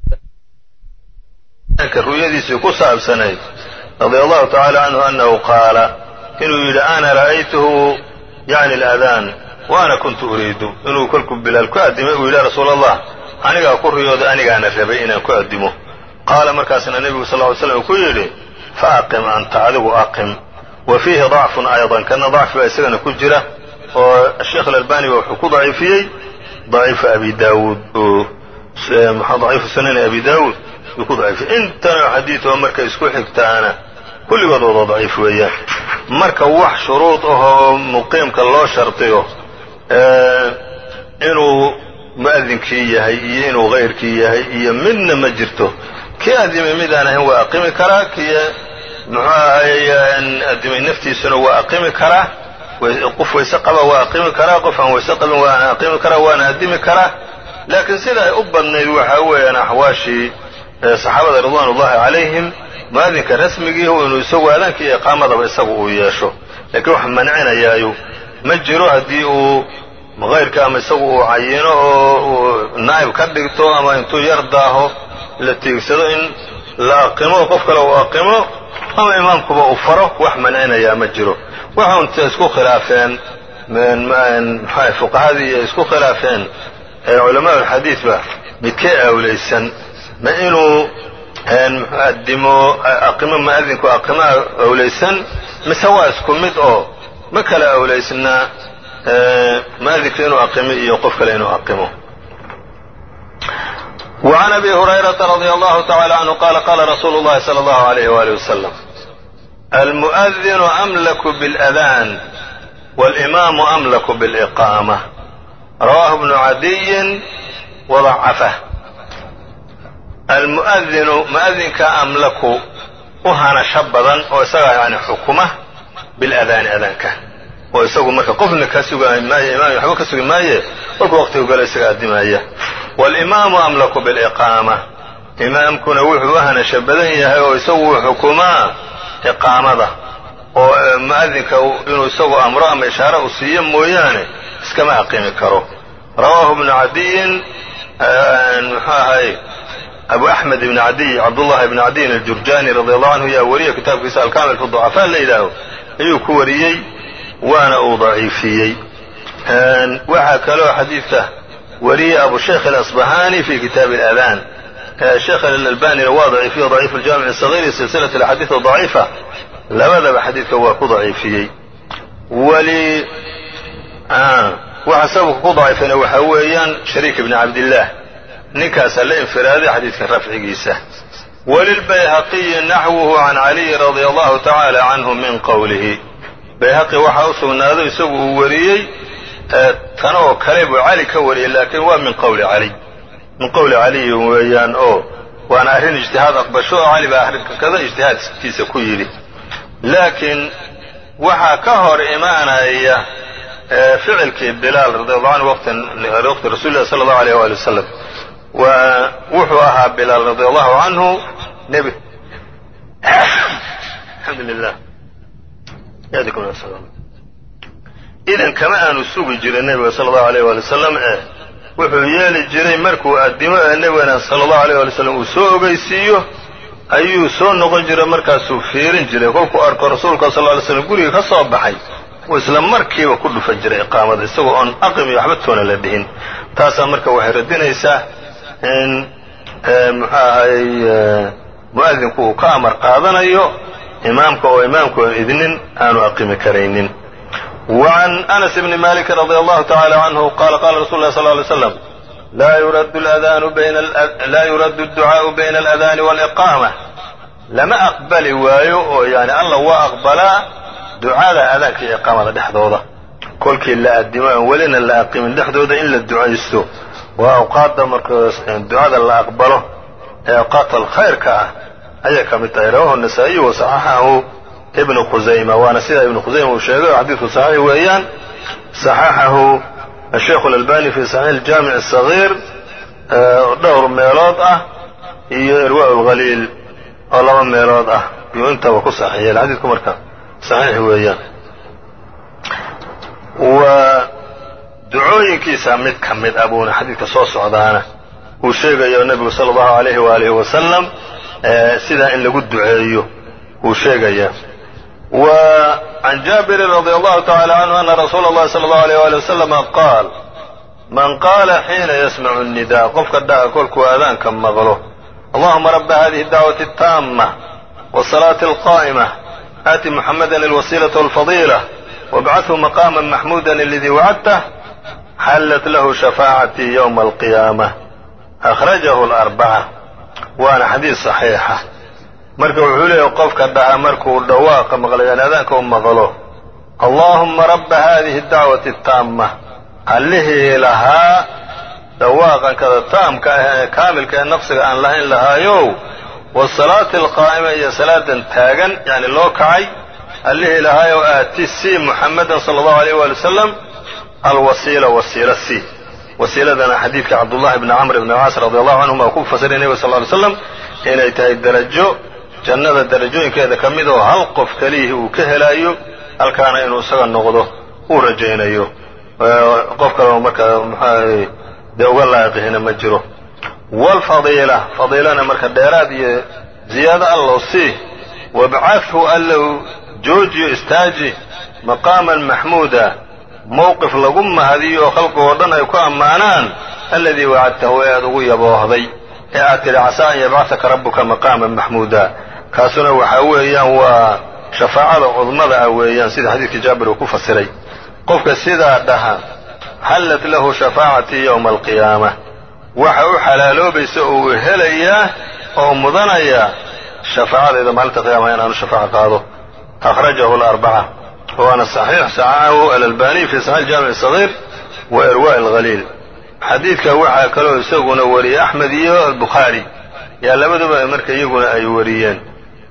ruyadiisii ku saabsanayd رضي الله تعالى عنه أنه قال inuu yidhi أna ra'aytuhu yعni الأdاn وأna kuntu uriidu inuu kolkuu bilaal ku addimay uu yidhi ya rasuul allah anigaa ku riyooday anigaana rabay inaan ku addimo qaala markaasna nebigu sal ly slam uu ku yidhi faaqim anta adigu aqim wa fiihi ضacfun ayضا kana ضacfi baa isagana ku jira oo الsheikh الألbani ba wuxuu ku daciifiyey ضaciifu abi daawuud ضaciifu sunani abi daawuud yuu ku daciifiyey intana xadiid oo marka isku xigtaana kulligood wada daciif weeyaan marka wax shuruud ahoo muqiimka loo shardiyo inuu mu'adinkii yahay iyo inuu kayrkii yahay iyo midna ma jirto kii addimay mid aan ahayn waa aqimi karaa kii muxuu ahay addimay naftiisuna waa aqimi karaa qof wayse qaba waa aqimi karaa qof aan wayse qabin waa aqimi karaa waana addimi karaa laakiin sida ay u badnayd waxaa weeyaan axwaashii saxaabada ridwaan ullahi calayhim mu'adinka rasmigii inuu isagu aadaanka iyo iqaamadaba isagu uu yeesho laakiin wax mancinayaayu ma jiro haddii uu kayrka ama isagu uu cayino oo uu naa'ib ka dhigto ama intuu yar daaho la tiigsado in la aqimo qof kale uu aqimo ama imaamkuba uu faro wax mancinayaa ma jiro waxa unta isku khilaafeen maxaa fuqahadii iyo isku khilaafeen culamaa ulxadiidba midkee awlaysan ma inuu addimo aqimo mu'adinku aqimo awlaysan mise waa isku mid oo ma kala awlaysnaa mu'adinka inuu aqimo iyo qof kale inuu aqimo وعن أبي هريرة رضي الله تعالى عنه قال قال رسول الله صلى الله عليه وآله وسلم المؤذن أملك بالأذان والإمام أملك بالإقامة رواه ابن عدي وضعفه المؤذن مؤذنك أملك u hanasho badan oo isagaa yani xukuma biladaani adaanka oo isagu marka qofna ka sugaay maayo imaam waxba ka sugi maaye markuu waqtigu galo isaga adimaya walimaamu amlaku biliqaama imaamkuna wuxuu u hanasho badan yahay oo isagu uu xukumaa iqaamada oo mu'adinka inuu isagu amro ama ishaare u siiyo mooyaane iskama aqimi karo rawaahu ibnu cadiyin muxuu ahay abu axmed ibn cadiy cabdullahi ibn cadiyin aljurjani radi allahu canhu yaa wariya kitaabkiisa alkaamil fi ducafaa la yidhaaho ayuu ku wariyey waana uu daciifiyey waxaa kaloo xadiidka wariyey abu shaykh alasbahani fi kitaabi اladaan sheekh alalbanina waa daciifiye daciif aljaamic الصaغيr silsilaة اlaxaadiiث daciifa labadaba xadiidka waa ku daciifiyey wali waxa sababka ku daciifayna waxaa weeyaan shariik ibn cabdillaah ninkaasaa la infiraaday xadiidka rafcigiisa walilbayhaqiyi naxwuhu can caliyi radia allahu tacaala canhu min qowlihi bayhaqi waxaa u sugnaaday isagu uu wariyey tan oo kale buu cali ka wariyey laakiin waa min qowli cali min qowli caliyi weeyaan oo waana arrin ijtihaad aqbasho oo cali baa arrinka kada ijtihaadkiisa ku yidhi laakiin waxaa ka hor imaanaya ficilkii bilaal radi allahu canhu waqti rasuuli lah sala allahu alayh waali wasalam wuxuu ahaa bilaal radi allahu canhu nebi alxamdulilah idan kama aanu sugi jirin nebiga sala allahu alayh waali wasalam ee wuxuu yeeli jiray markuu addimo ee nebigana sala allahu alayh waali wasalam uu soo ogeysiiyo ayuu soo noqon jiray markaasuu fiirin jiray kolkuu arko rasuulka sal lla alay slam guriga ka soo baxay uu isla markiiba ku dhufan jiray iqaamada isagoo oon aqimi waxba toona la dhihin taasaa marka waxay radinaysaa in muxuu ahay mu'adinku uu ka amar qaadanayo imaamka oo imaamku aan idnin aanu aqimi karaynin وعن أنس بن مالك رضي الله تعالى عنه قال قال رسول الله صلى الله عليه وسلم لا يرد الأذان بين لا يرد الدعاء بين الأذان والإقامة لما أقبل وايو يعني الله وأقبل دعاء أذان في إقامة دحدوده كل كلا الدماء ولنا لا أقيم دحدوده إلا الدعاء يستو وأوقات مركز الدعاء لا أقبله أوقات الخير كا أي كم رواه النسائي وصححه ابن خزيمة وانا سيدة ابن خزيمة وشيخه حديث صحيح وإيان صححه الشيخ الألباني في صحيح الجامع الصغير دور ميلاد اه إرواء الغليل الله ميلاد اه بيونتا وكو صحيح الحديث كمركا صحيح وإيان ودعوين كيسا مد كمد أبونا حديث صوص عدانا وشيخ يا النبي صلى الله عليه وآله وسلم سيدة إن لقد دعايه وشيخ يا وعن جابر رضي الله تعالى عنه أن رسول الله صلى الله عليه وآله وسلم قال من قال حين يسمع النداء قف الدعاء كلك وأذان كم مغلوه اللهم رب هذه الدعوة التامة والصلاة القائمة آت محمدا الوسيلة والفضيلة وابعثه مقاما محمودا الذي وعدته حلت له شفاعتي يوم القيامة أخرجه الأربعة وأنا حديث صحيحة marka wuxuu leeyahay qofka dhaca markuu dhawaaqa maqlayaan aadaanka uu maqlo Allahumma rabb hadhihi ad-da'wati at-tamma allihi laha dhawaaqan kada taamka ah kaamilka ee nafsiga aan lahayn lahaayo was-salati al-qaa'ima iyo salaadan taagan yani loo kacay allihi lahaayo aatisi muhammadan sallallahu alayhi wa sallam al-wasila wasilasi wasiladana hadithka Abdullah ibn Amr ibn As radiyallahu anhu ma ku fasiray nabiga sallallahu alayhi wa sallam inay tahay darajo jannada darajooyinkeeda ka mid oo hal qof kaliya uu ka helayo halkaana inuu isaga noqdo uu rajaynayo qof kale marka maxay dawga laaqina ma jiro wal fadila fadilana marka dheeraad iyo ziyada Allah si wab'athu allahu jooji istaaji maqaman mahmuda mawqif lagu mahadiyo khalqo dhan ay ku amaanaan alladhi wa'adtahu aadu yaboohday ee aatiri asaa yab'athaka rabbuka maqaman mahmuda kaasuna waxa weeyaan waa shafaacada cudmada ah weeyaan sida xadiiska Jaabir uu ku fasiray qofka sida dhaha halat lahu shafaa'ati yawm al-qiyamah waxa uu xalaaloobayso oo helaya oo mudanaya shafaacada maalinta qiyaamaha inaan shafaaca qaado akhrajahu al-arba'a wa ana sahih sa'ahu al-albani fi sahih al-jami' as-saghir wa irwa' al-ghalil xadiidka waxa kale isaguna wariye Ahmad iyo al-Bukhari ya labaduba marka iyaguna ay wariyeen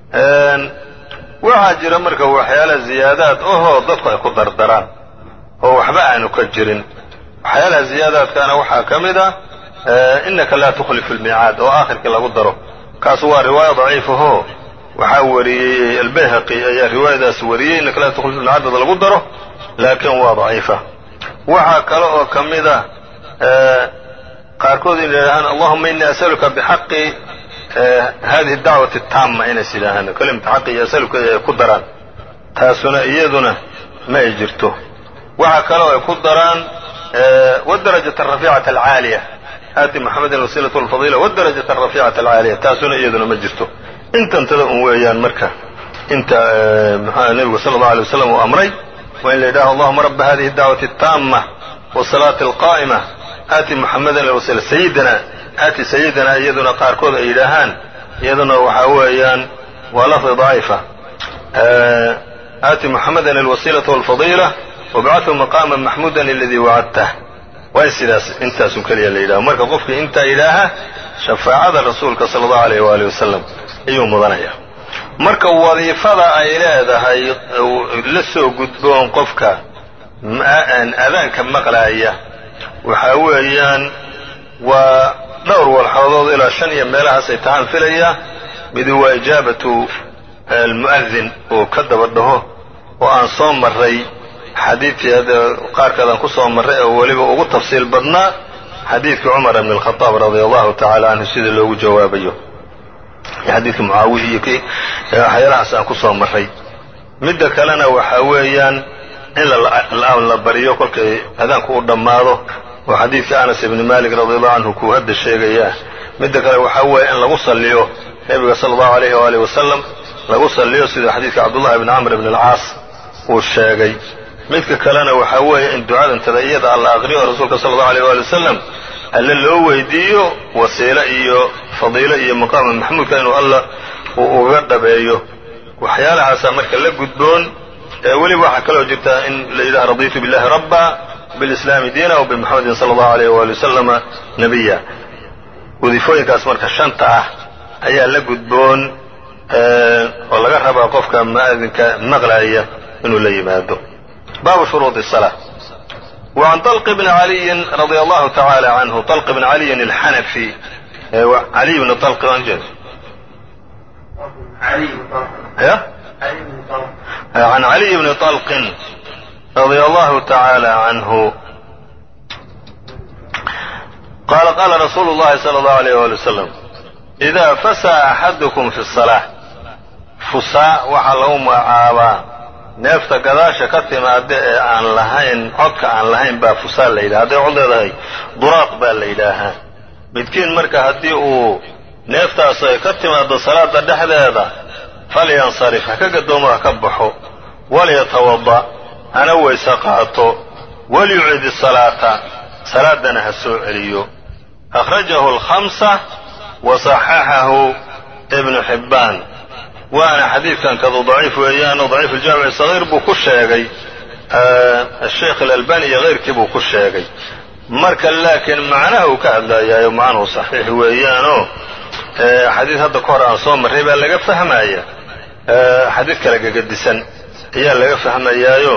waxaa jira marka waxyaala ziyaadaad ahoo dadku ay ku dardaraan oo waxba aanu ka jirin. waxyaalaha ziyaadaadkaana waxaa ka mid ah inaka laa tukhlifu almiicaad oo aakhirkii lagu daro. kaas waa riwaaya daciifahoo waxaa wariyey albayhaqi ayaa riwaayadaas wariyey inaka laa tukhlifu almiicaad dad lagu daro, laakiin waa daciifa. waxaa kale oo ka mid ah qaarkood inay yidhahaan allahuma inii asaluka bixaqi hadihi dacwati ataama inays yidhaahaan kelimata xaqi iyo asaluka ay ku daraan, taasuna iyaduna ma ay jirto. waxaa kale oo ay ku daraan wdarajata arafiicata alcaaliya aati muxamedin wasiilatu alfadiila wdarajata arafiicata alcaaliya, taasuna iyaduna ma jirto. intantada un weeyaan marka inta mxua nebigu sala allahu alay wasalam uu amray waa in la yidhaho allahuma raba hadihi dacwati ataama wasalaati alqaa'ima aati muxamedan alwasiila sayidana aati sayidana, iyaduna qaarkood ay yidhaahaan iyaduna waxaa weeyaan waa lafdi daciifa. aati muxamedan alwasiilata walfadiila wabcathu maqaama maxmuudan aladii wacadtah. waa in sidaas intaasun keliya la yidhaho. marka qofkii intaa yidhaaha shafaacada rasuulka sala allahu alayh waali wasalam ayuu mudanaya. marka wadiifada ay leedahay la soo gudboon qofka adaanka maqlaaya waxaa weeyaan waa dhowr walxoodood ilaa shan iyo meelahaas ay tahaan filaya. midi waa ijaabatu almu'adin oo ka daba dhaho oo aan soo marray xadiidkii hadda qaarkeed aan ku soo marray oo weliba ugu tafsiil badnaa xadiidkii cumar ibn alkhadaab radia allahu tacala canhu sida loogu jawaabayo, xadiidka mucaawiya iyo kii waxyaalahaas aan ku soo marray. midda kalena waxaa weeyaan in la bariyo kolkay adaanku u dhammaado oo xadiidka anas ibni malik radi allahu canhu kuu hadda sheegayaa. midda kale waxaa weeye in lagu salliyo nebiga sala allahu alayh waalihi wasalam lagu salliyo sida xadiidka cabdullahi ibni camr ibn alcaas uu sheegay. midka kalena waxaa weeye in ducadantada iyada alla aqriyo rasuulka sala allahu alayh waali wasalam alle loo weydiiyo wasiilo iyo fadiilo iyo maqaama maxmuudka inuu alla uu uga dhabeeyo. waxyaalahaasaa marka la gudboon. weliba waxaa kaloo jirta in la yidhaha radiitu billahi rabba bilislaami diina wa bimuxamedin sala allahu alayh waali wasalama nabiya. wadiifooyinkaas marka shanta ah ayaa la gudboon oo laga rabaa qofka mu'adinka maqlaaya inuu la yimaado. baabu shuruudi الsalaa. وعن طلق بن علي رضي الله تعالى عنه، طلق بن علي الحنفي، علي بن طلق أنجز علي بن طلق عن علي بن طلق رضي الله تعالى عنه قال قال رسول الله صلى الله عليه وسلم إذا فسى أحدكم في الصلاة fusaa waxa lagu magacaabaa neefta gadaasha ka timaada ee aan lahayn codka aan lahayn baa fusaa la yidhaha. hadday cod leedahay duraaq baa la yidhaahaa. midkiin marka haddii uu neeftaas ay ka timaado salaada dhexdeeda falyansarif ha ka gadoomo ha ka baxo, walyatawada hana weyse qaato, walyucid isalaata salaadana ha soo celiyo. akhrajahu alkhamsa wa saxaxahu ibnu xibbaan. waana xadiidkan kadu daciif weeyaan oo daciif aljaamic sagiir buu ku sheegay asheekh alalbani iyo keyrkii buu ku sheegay. marka laakiin macnaha uu ka hadlayaayo macnuhu saxiix weeyaanoo xadiid hadda ka hor aan soo marray baa laga fahmaya, xadiid kale gagadisan ayaa laga fahmayaayo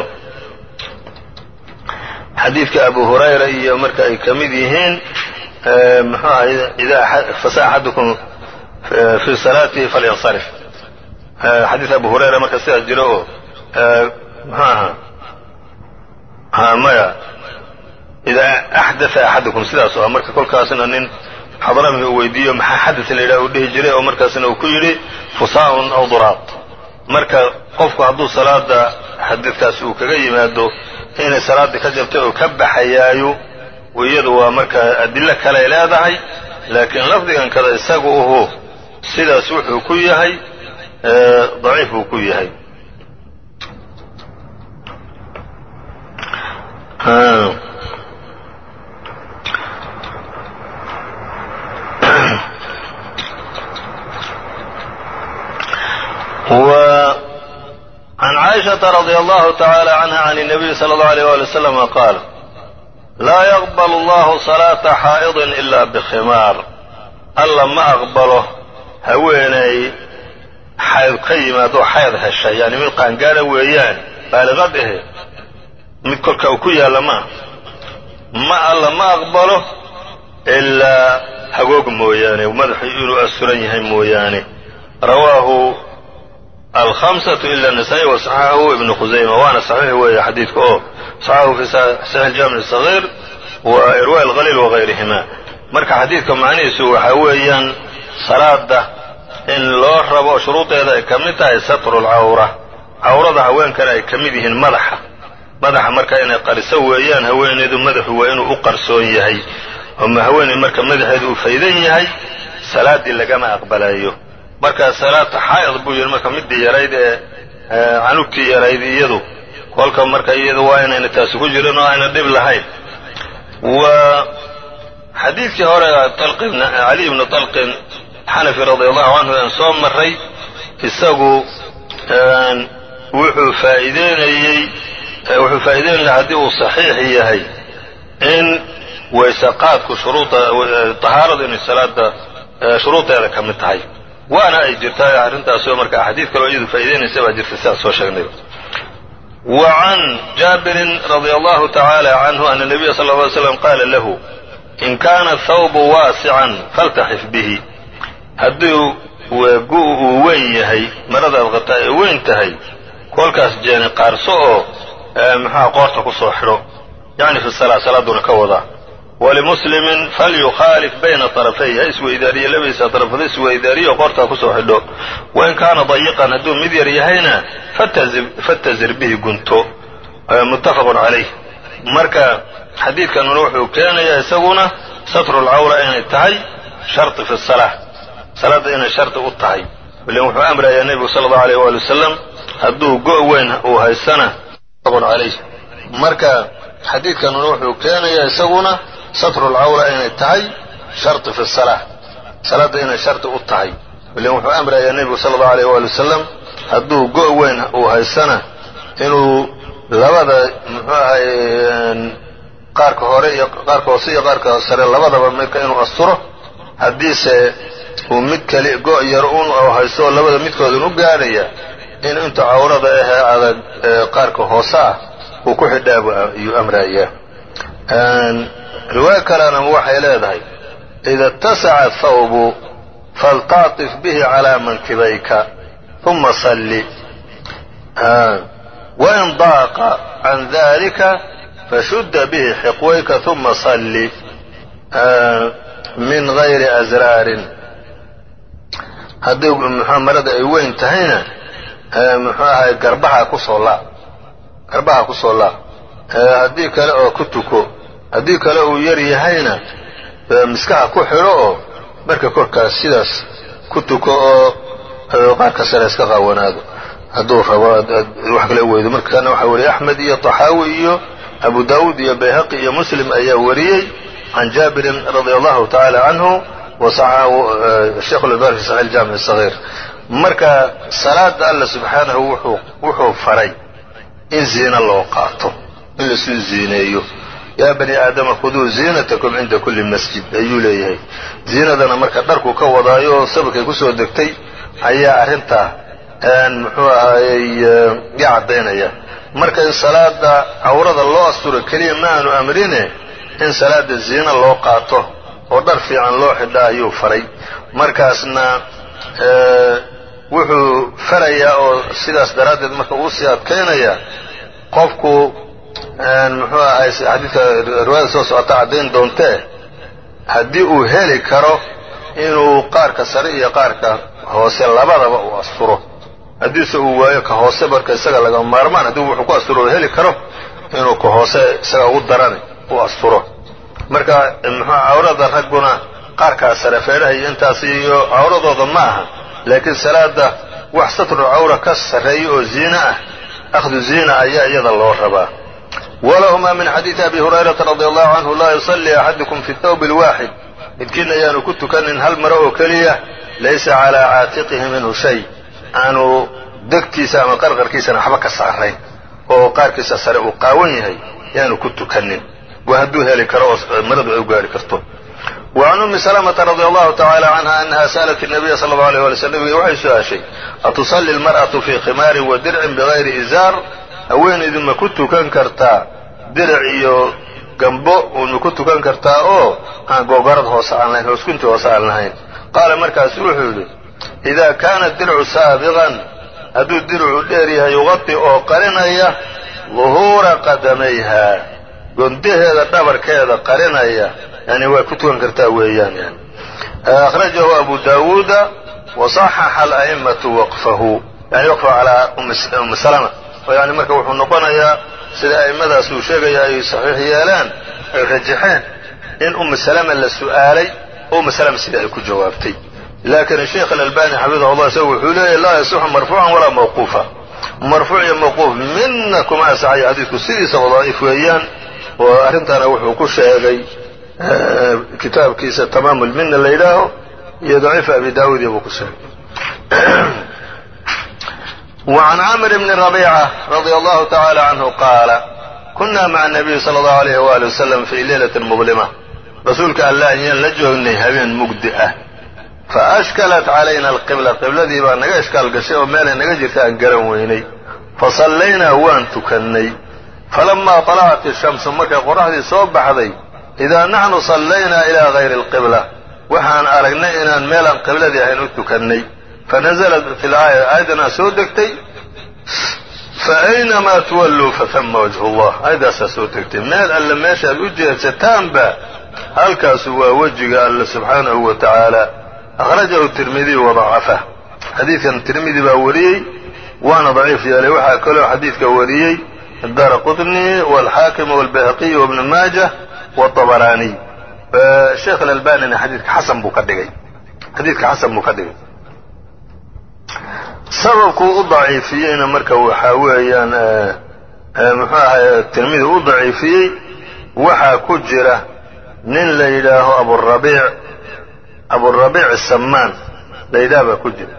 xadiidka abu hurayra iyo marka ay ka mid yihiin muxuu ahay idaa fasa axadukum fii salaatihi falyansarif. xadiid abu hurayra marka sidaas jiro oo muxuu ahaa maya idaa axdatha axadukum sidaas oo marka kolkaasna nin xadramihi uu weydiiyo maxaa xadad la yidhaha uu dhihi jiray oo markaasna uu ku yidhi fusaa'un aw duraaq. marka qofku hadduu salaada xadadkaas uu kaga yimaado inay salaaddii ka jabtay oo ka baxayaayo iyadu waa marka adilo kaley leedahay, laakiin lafdigan kada isagu uhu sidaas wuxuu ku yahay daciif buu ku yahay. وعن عائشة رضي الله تعالى عنها عن النبي صلى الله عليه وآله وسلم قال لا يقبل الله صلاة حائض إلا بخمار. alla ma aqbalo haweenay xayd ka yimaado xayd heshay yani mid qaangaara weeyaan baaliqad ahe mid kolka uu ku yaalla ma ma alla ma aqbalo ilaa hagoog mooyaane madaxu inuu asturan yahay mooyaane rawaahu alkhamsatu ila النasaa'i wa saxaxahu ibnu khusayma waana saxiix weeye xadiidka oo saxaxahu fi saxiix aljaamic الصaغيir wa irwaa اlqaliil wagayrihima marka xadiidka macnihiisu waxaa weeyaan salaada in loo rabo shuruudeeda ay ka mid tahay satru lcawra cawrada haweenkana ay ka mid yihiin madaxa madaxa marka inay qariso weeyaan haweeneydu madaxu waa inuu u qarsoon yahay ama haweeney marka madaxeedu uu faydan yahay salaaddii lagama aqbalayo marka salaata xaa'id buu yidhi marka midii yarayd ee canugtii yarayd iyadu kolka marka iyadu waa inayna taasi ku jirin oo ayna dhib lahayn wa xadiidkii hore cali ibnu talqin xanafi radi allahu canhu aan soo maray isagu wuxuu faa'iideynayey wuxuu faa'iideynaya haddii uu saxiix yahay in waysaqaadku shuruuda tahaaradu inay salaada shuruudeeda ka mid tahay waana ay jirtaa arrintaasoo marka axaadiid kaloo iyadu faa'iideynaysa baa jirta sidaan soo sheegnay وعن جابر رضي الله تعالى عنه أن النبي صلى الله عليه وسلم قال له إن كان الثوب واسعا فالتحف به hadduu uu weyn yahay maradaad qataa ee weyn tahay kolkaas jeeni qaarso oo maxaa qoorta ku soo xidho yani fi salaa salaaduna ka wadaa walimuslimin falyukhaalif bayna طarafayhi ha isweydaariyo labadiisa طarafada isweydaariyo qoortaa ku soo xidho wain kaana dayiqan hadduu mid yar yahayna fatazir bihi gunto muttafaqun calayh marka xadiidkanuna wuxuu keenayaa isaguna satru lcawra inay tahay sharti fi salaa salaada inay shardi u tahay ilan wuxuu amrayaa nebigu sala allahu alayh waali wasalam hadduu go' weyn uu haysana calayh marka xadiidkanuna wuxuu keenayaa isaguna satru lcawra inay tahay shardi fi salaa salaada inay shardi u tahay ilan wuxuu amrayaa nebigu sala allahu alayh waali wasalam hadduu go' weyn uu haysana inuu labada muxuu ahay qaarka hore iyo qaarka hoose iyo qaarka sare labadaba marka inuu asturo haddiise uu mid kale go' yar un oo haysto labada midkoodun u gaadhaya in inta cawrada ahee adag qaarka hoose ah uu ku xidhaabu ayuu amrayaa riwaayo kalena waxay leedahay ida اtasaca athawbu faltacطif bihi calىa mankibayka ثuma salli wain daaqa can dalika fashudda bihi xiqwayka ثuma salli min gayri asraarin haddii muxua marada ay weyn tahayna muxuu ahay garbaha ku soo laa garbaha ku soo laa haddii kale oo ku tuko haddii kale uu yar yahayna miskaha ku xidho oo marka korkaas sidaas ku tuko oo qaarka sare iska qaawanaado hadduu rabo wax kale weydo markaana waxaa wariyey axmed iyo طaxaawi iyo abu daawuud iyo bayhaqi iyo muslim ayaa wariyey can jaabirin radia allahu tacaala canhu wasaxaxahu sheikh اlalbani fi saxiix aljaamic الصaغيir marka salaada alla subxaanahu wuxuu faray in ziina loo qaato in lasu ziineeyo yaa bani aadama khuduu ziinatakum cinda kuli masjid ayuu leeyahay ziinadana marka dharku ka wadaayo oo sababkay ku soo degtay ayaa arrintaa muxuu ahaayey ya caddaynaya marka in salaada cawrada loo asturo keliya ma aanu amrine in salaada ziina loo qaato oo dhar fiican loo xidha ayuu faray markaasna wuxuu farayaa oo sidaas daraaddeed marka uu sii adkaynaya qofku muxuu ahay xadiidka riwaayada soo socota caddayn doontee haddii uu heli karo inuu qaarka sare iyo qaarka hoose labadaba uu asturo haddiise uu waayo ka hoose marka isaga laga maarmaan haddii wuxuu ku asturo heli karo inuu ka hoose isaga ugu daran u asturo marka muxuu cawrada ragguna qaarkaa sare feedhaha iyo intaas iyo cawradooda ma aha laakiin salaada wax satru cawra ka sarreeya oo ziine ah akhdu ziina ayaa iyada loo rabaa walahumaa min xadiidi abi hurayrata radi allahu canhu laa yusalli axadukum fi thawb alwaaxid midkiin ayaanu ku tukanin hal maro oo keliya laysa calaa caatiqihi minhu shay aanu degtiisa ama qarqarkiisana waxba ka saarayn oo qaarkiisa sare uu qaawan yahay yaanu ku tukanin waa hadduu heli karo oo maradu ay u gaari karto وعن أم سلمة رضي الله تعالى عنها أنها سألت النبي صلى الله عليه وسلم waxay su-aashay aتصلي المرأة في khimاar وdirc بغayri إزاar haweenaydu ma ku tukan kartaa dirac iyo gambo ma ku tukan kartaa oo aan googarad hoose aan lahayn hooskunti hoose aan lahayn qaala markaasu wuxuu yidhi إida kaana dircu saabiqan hadduu dircu dheer yahay yuqaطi oo qarinaya ظuhuura qadamayha gondaheeda dhabarkeeda qarinaya yani way ku tukan kartaa weeyaan yani akhrajahu abu daawuuda waصaxaxa ala'imatu waqfahu yani waqfahu calaa ummi salama oo yani marka wuxuu noqonayaa sida a'immadaas uu sheegaya ay saxiix yeelaan ay rajaxeen in ummi salama la su'aalay oo ummi salama sida ay ku jawaabtay laakiin sheekh alalbani xafidahu llah isagu wuxuu leeyahy laa yasixu marfuucan walaa mawquufa marfuuc iyo mawquuf midna kuma asaxayo xadiidku sidiisaba daciif weeyaan oo arrintaana wuxuu ku sheegay kitaabkiisa tamaam lmina la yidhaaho iyo daciifa abi daawuud iyo buu ku sheegay وعن عمرو بن ربيعة رضي الله تعالى عنه قال كنا مع النبي صلى الله عليه وآله وسلم في ليلة مظلمة rasuulka alla ayaan la joognay habeen mugdi ah faashkalat calayna alqibla qibladii baa naga ishkaal gashay oo meelay naga jirta aan garan weynay fasallaynaa waan tukannay falamaa طalacat ishamsu markay qoraxdii soo baxday idaa naxnu sallaynaa ilaa gayri alqibla waxaan aragnay inaan meelaan qibladii ahayn u tukannay fanaزlat fi laaya aayadanaa soo degtay faaynamaa tuwalluu fahama wajhu اllah aayadaasaa soo degtay meel alle meeshaad u jeedsataanba halkaasu waa wejiga alle subxaanahu wa tacaala akhrajahu tirmidiy wadacafah xadiidkan tirmidi baa wariyey waana daciif yeelay waxaa kaloo xadiidka wariyey daara qطni wاlxaakim wاlbayhaqiy wabnu maajah wاطabaraaniy sheekh alalbanina xadiidka xasan buu ka dhigay xadiidka xasan buu ka dhigay sababkuu u daciifiyeyna marka waxaa weeyaan muxuu ahay tirmidi u daciifiyey waxaa ku jira nin la yidhaaho aburabiic aburabiic asamaan la yidhaha baa ku jira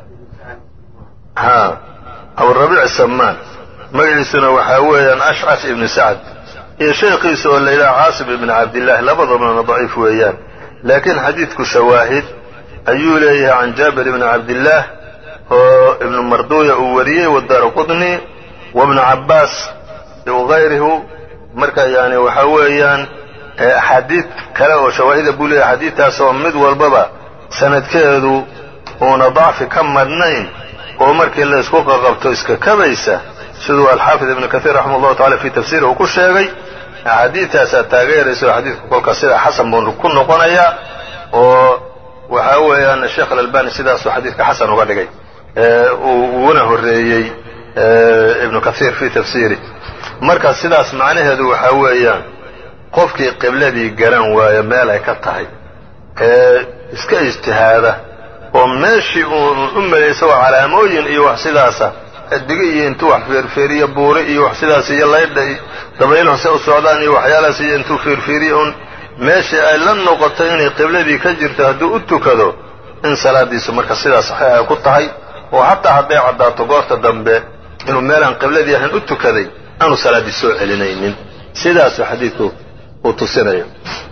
ha aburabiic asamaan magaciisuna waxaa weeyaan ashcaf ibni sacd iyo sheekhiisa oo la yidhaha caasim ibni cabdillahi labadabana daciif weeyaan laakiin xadiidku shawaahid ayuu leeyahay can jaabir ibni cabdillaah oo ibnu marduya uu wariyey wadaara qطni wabnu cabbaas wagayrihu marka yani waxaa weeyaan axaadiid kale oo shawaahida buu leeyahay xadiidtaasoo mid walbaba sanadkeedu uuna dacfi ka madhnayn oo markii la isku qaqabto iska kabaysa siduu alxaafid ibnu kaiir raximah llahu tacala fii tafsiiri uu ku sheegay axaadiidtaasaa taageeraysa oo xadiidku kolkaas sidaa xasan buu ku noqonayaa oo waxaa weeyaan sheekh alalbani sidaasuu xadiidka xasan uga dhigay uuna horreeyey ibnu kaiir fii tafsiiri marka sidaas macnaheedu waxaa weeyaan qofkii qibladii garan waaya meel ay ka tahay ee iska ijtihaada oo meeshii uun u malaysa waa calaamooyin iyo wax sidaasa digi iyo intuu wax feerfeeriyo buuri iyo wax sidaas iyo laydha dabayl hose u socdaan iyo waxyaalahaas iyo intuu feerfeeriyo un meeshii ay la noqoto inay qibladii ka jirto hadduu u tukado in salaadiisu marka sidaas saxiix ay ku tahay oo xataa hadday caddaato goorta dambe inuu meelaan qibladii ahayn u tukaday aanu salaaddii soo celinaynin sidaasuu xadiidku uu tusinayo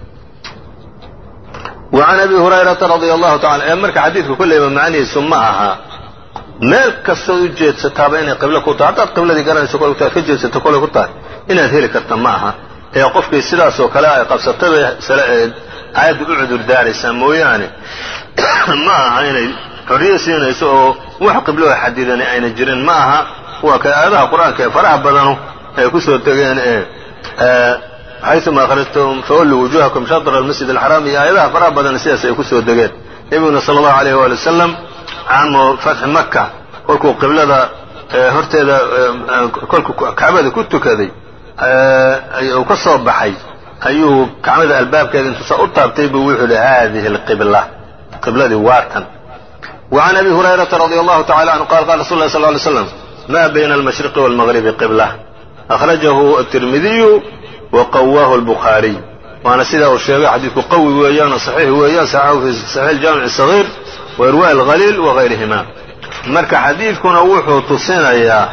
وعn abi hurayrata radi allahu taala ee marka xadiidku kolleyba macnihiisu ma aha meel kastood u jeedsataaba inay qiblo ku tahay haddaad qibladii garanayso kol taad ka jeedsato kolay ku tahay inaad heli karta ma aha ee qofkii sidaasoo kale ay qabsatay bay aayaddu u cudur daaraysaa mooyaane ma aha inay xorriye siinayso oo wax qiblo oo xadidani ayna jirin ma aha waa kay aayadaha qur-aanka ee faraha badanu ay ku soo tegeen ee xayثuma akhrajtum fawalluu wujuhakum shatra almasjid alxaraam iyo aayadaha faraha badan sidaas ay ku soo degeen nebiguna sala allahu alayh waali wasalam caamu fatxi maka kolkuu qiblada horteeda kolkuu kacbada ku tukaday uu ka soo baxay ayuu kacbada albaabkeeda intuusa u taabtay buu wuxuu yihi hadihi alqibla qibladii waatan وعn abi hurayrata radi allahu tacala canhu qala qala rasul lah sal lay slam ma bayna almashriqi wاlmagribi qibla akhrajahu atirmidiyu waqawaahu albukhaariy waana sidaa uu sheegay xadiidku qawi weeyaan oo saxiix weeyaan saxahu fi saxiix jaamic sagiir wa irwaa alghaliil wagayrihima marka xadiidkuna wuxuu tusinayaa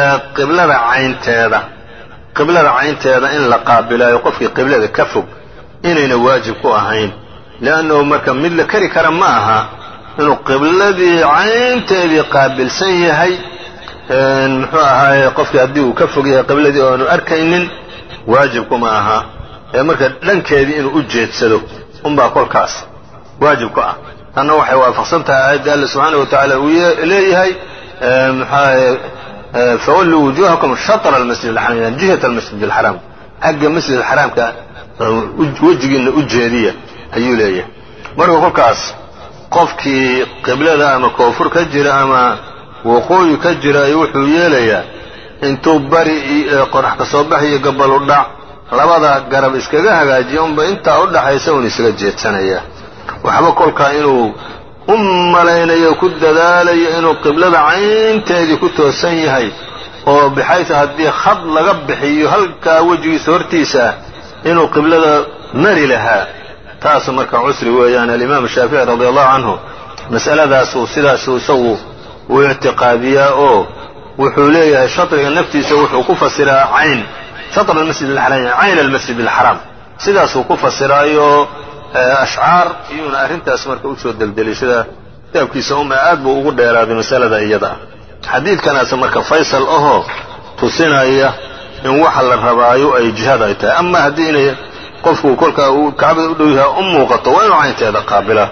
qiblada caynteeda qiblada caynteeda in la qaabilayo qofkii qiblada ka fog inayna waajib ku ahayn leannahu marka mid la kari kara ma aha inuu qibladii caynteedii qaabilsan yahay muxuu ahaaye qofkii haddii uu ka fog yahay qibladii oo aanu arkaynin waajibkuma aha ee marka dhankeedii inuu u jeedsado unbaa kolkaas waajib ku ah tanna waxay waafaqsan tahay aayadda alla subxaanahu wa tacaala uu leeyahay muxuahaye fawalluu wujuuhakum shatra almasjid alxaram yani jihata almasjid alxaram xagga masjid alxaraamka wejigiinna u jeediya ayuu leeyahay marka kolkaas qofkii qiblada ama koonfur ka jira ama waqooyi ka jira wuxuu yeelayaa intuu bari qorax ka soo baxiyo gabal u dhac labada garab iskaga hagaajiyo unba intaa u dhaxaysa uun isaga jeedsanaya waxba kolkaa inuu u malaynayo ku dadaalayo inuu qiblada caynteedii ku toosan yahay oo bixaysa haddii khad laga bixiyo halkaa wejigiisa hortiisa inuu qiblada mari lahaa taasu marka cusri weeyaan alimaam shaafici radi allahu canhu mas'aladaasuu sidaasuu isagu u ictiqaadiyaa oo wuxuu leeyahay shatriga naftiisa wuxuu ku fasiraa cayn shatr almasjid alxaraam cayn almasjid alxaraam sidaasuu ku fasiraayo ashcaar iyuuna arrintaas marka usoo deldelishada kitaabkiisa uma aad buu ugu dheeraaday masalada iyada ah xadiidkanaas marka faysal ahoo tusinaya in waxa la rabaayo ay jihaad ay tahay ama haddii inay qofku kolkaa uu kacbada u dhow yahay u muuqato waa inuu caynteeda qaabila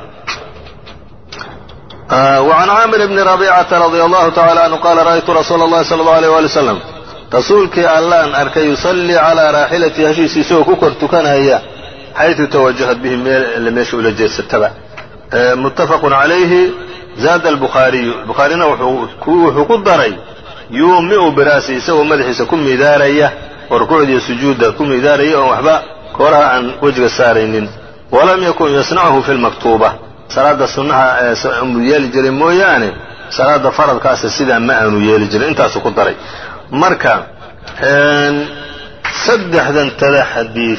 وعن عامر بن ربيعة رضي الله تعالى عنه قال رأيت رسول الله صلى الله عليه وآله وسلم rasuulkii allaan arkay yusallii calىa raaxilatihi hashiisa isagoo ku kor tukanaya xayثu tawajahad bihi meesha ula jeedsataba muttafaqun calayhi zaada albukhaariyu bukhaarina wuxuu ku daray yuumi'u bira'si isagoo madaxiisa ku midaaraya oo rukuucdiiyo sujuudda ku midaaraya oon waxba kooraha aan wejiga saaraynin walam yakun yasnachu fi lmaktuuba salaada sunnaha aanu yeeli jiray mooyaane salaada faradkaasa sidaa ma aanu yeeli jirin intaasuu ku daray marka saddexdan tada xadiis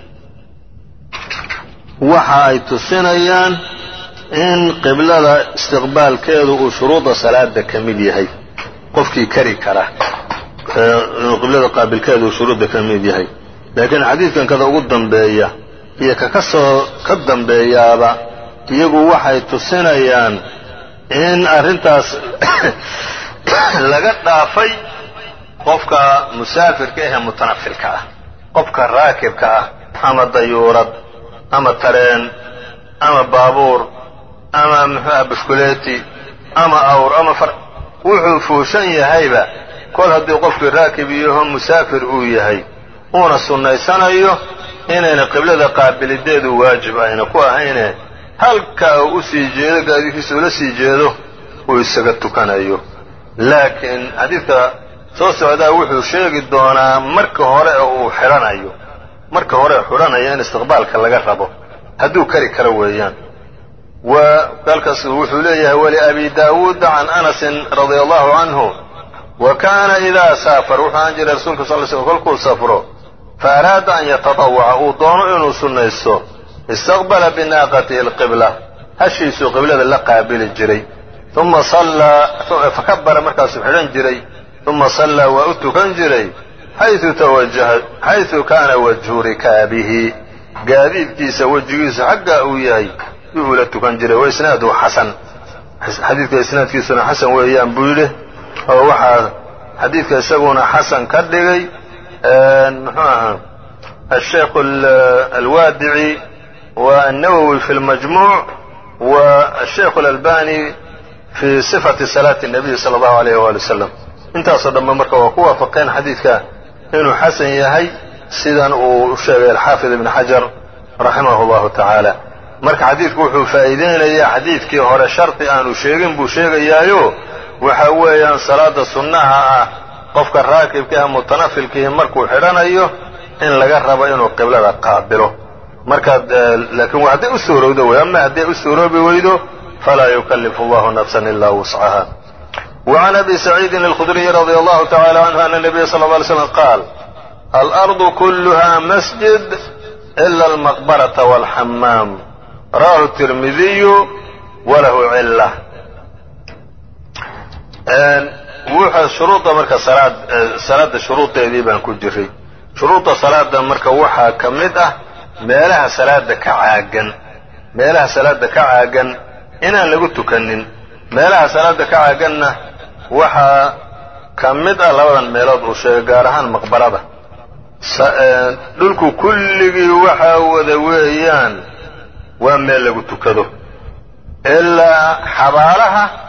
waxa ay tusinayaan in qiblada istiqbaalkeedu uu shuruuda salaada ka mid yahay qofkii kari kara inuu qiblada qaabilkeedu uu shuruudda ka mid yahay laakiin xadiidkan kada ugu dambeeya iyo ka ka soo ka dambeeyaaba iyagu waxay tusinayaan in arrintaas laga dhaafay qofka musaafirka ahee mutanafilka ah qofka raakibka ah ama dayuurad ama tareen ama baabuur ama muxuuha bushkuleeti ama awr ama far wuxuu fuushan yahayba kol haddii qofkii raakib iyaho musaafir uu yahay uuna sunnaysanayo inayna qiblada qaabilideedu waajib ayna ku ahayne halkaa uu u sii jeedo gaadiidkiisa ula sii jeedo uu isaga tukanayo laakiin xadiidka soo socdaa wuxuu sheegi doonaa marka hore uu xidhanayo marka hore xidhanayo in istiqbaalka laga rabo hadduu kari karo weeyaan halkaas wuxuu leeyahay waliabi daawuuda can anasin radia allahu canhu wa kaana idaa saafar wuxuu ahaan jiray rasuulka sal l slm kolkuu safro fa araada an yatatawaca uu doono inuu sunnaysto istaqbala binaaqatihi alqibla hashiisuu qiblada la qaabili jiray uma sallaa fakabara markaasuu xidhan jiray uma sallaa waa u tukan jiray xayثu tawajaha xayثu kaana wajhu rikaabihi gaadiidkiisa wejigiisu xaggaa uu yahay yuu ula tukan jiray wa isnaaduhu xasan xadiidka isnaadkiisuna xasan weeyaan buu yidhi oo waxaa xadiidka isaguna xasan ka dhigay muxuu ahaa الشيخ الوادعي والنووي في المجموع والشيخ الألباني في صفة صلاة النبي صلى الله عليه وآله وسلم intaasoo dhanba marka waa ku waafaqeen xadiidka inuu xasan yahay sidan uu sheegay alxaafid ibn xajar raximahu llahu tacaala marka xadiidku wuxuu faa'iideynayaa xadiidkii hore shardi aanu sheegin buu sheegayaayo waxa weeyaan salaada sunnaha ah qofka raakibka ah mutanafilkihi markuu xidhanayo in laga rabo inuu qiblada qaabilo markaad laakiin hadday u suurowdo wey ama hadday u suuroobi weydo falaa yukallifu allahu nafsan ilaa wuscaha وعن أبي سعيد الخدري رضي الله تعالى عنه أن النبي صلى الله عليه وسلم قال الأرض كلها مسجد إلا المقبرة والحمام رواه الترمذي وله علة wuxuu shuruuda marka salaad salaada shuruudeedii baan ku jiray shuruuda salaada marka waxaa ka mid ah meelaha salaada ka caagan meelaha salaada ka caagan inaan lagu tukanin meelaha salaada ka caaganna waxaa ka mid ah labadan meelood uu sheegay gaar ahaan maqbarada dhulku kulligii waxaa wada weeyaan waa meel lagu tukado ilaa xabaalaha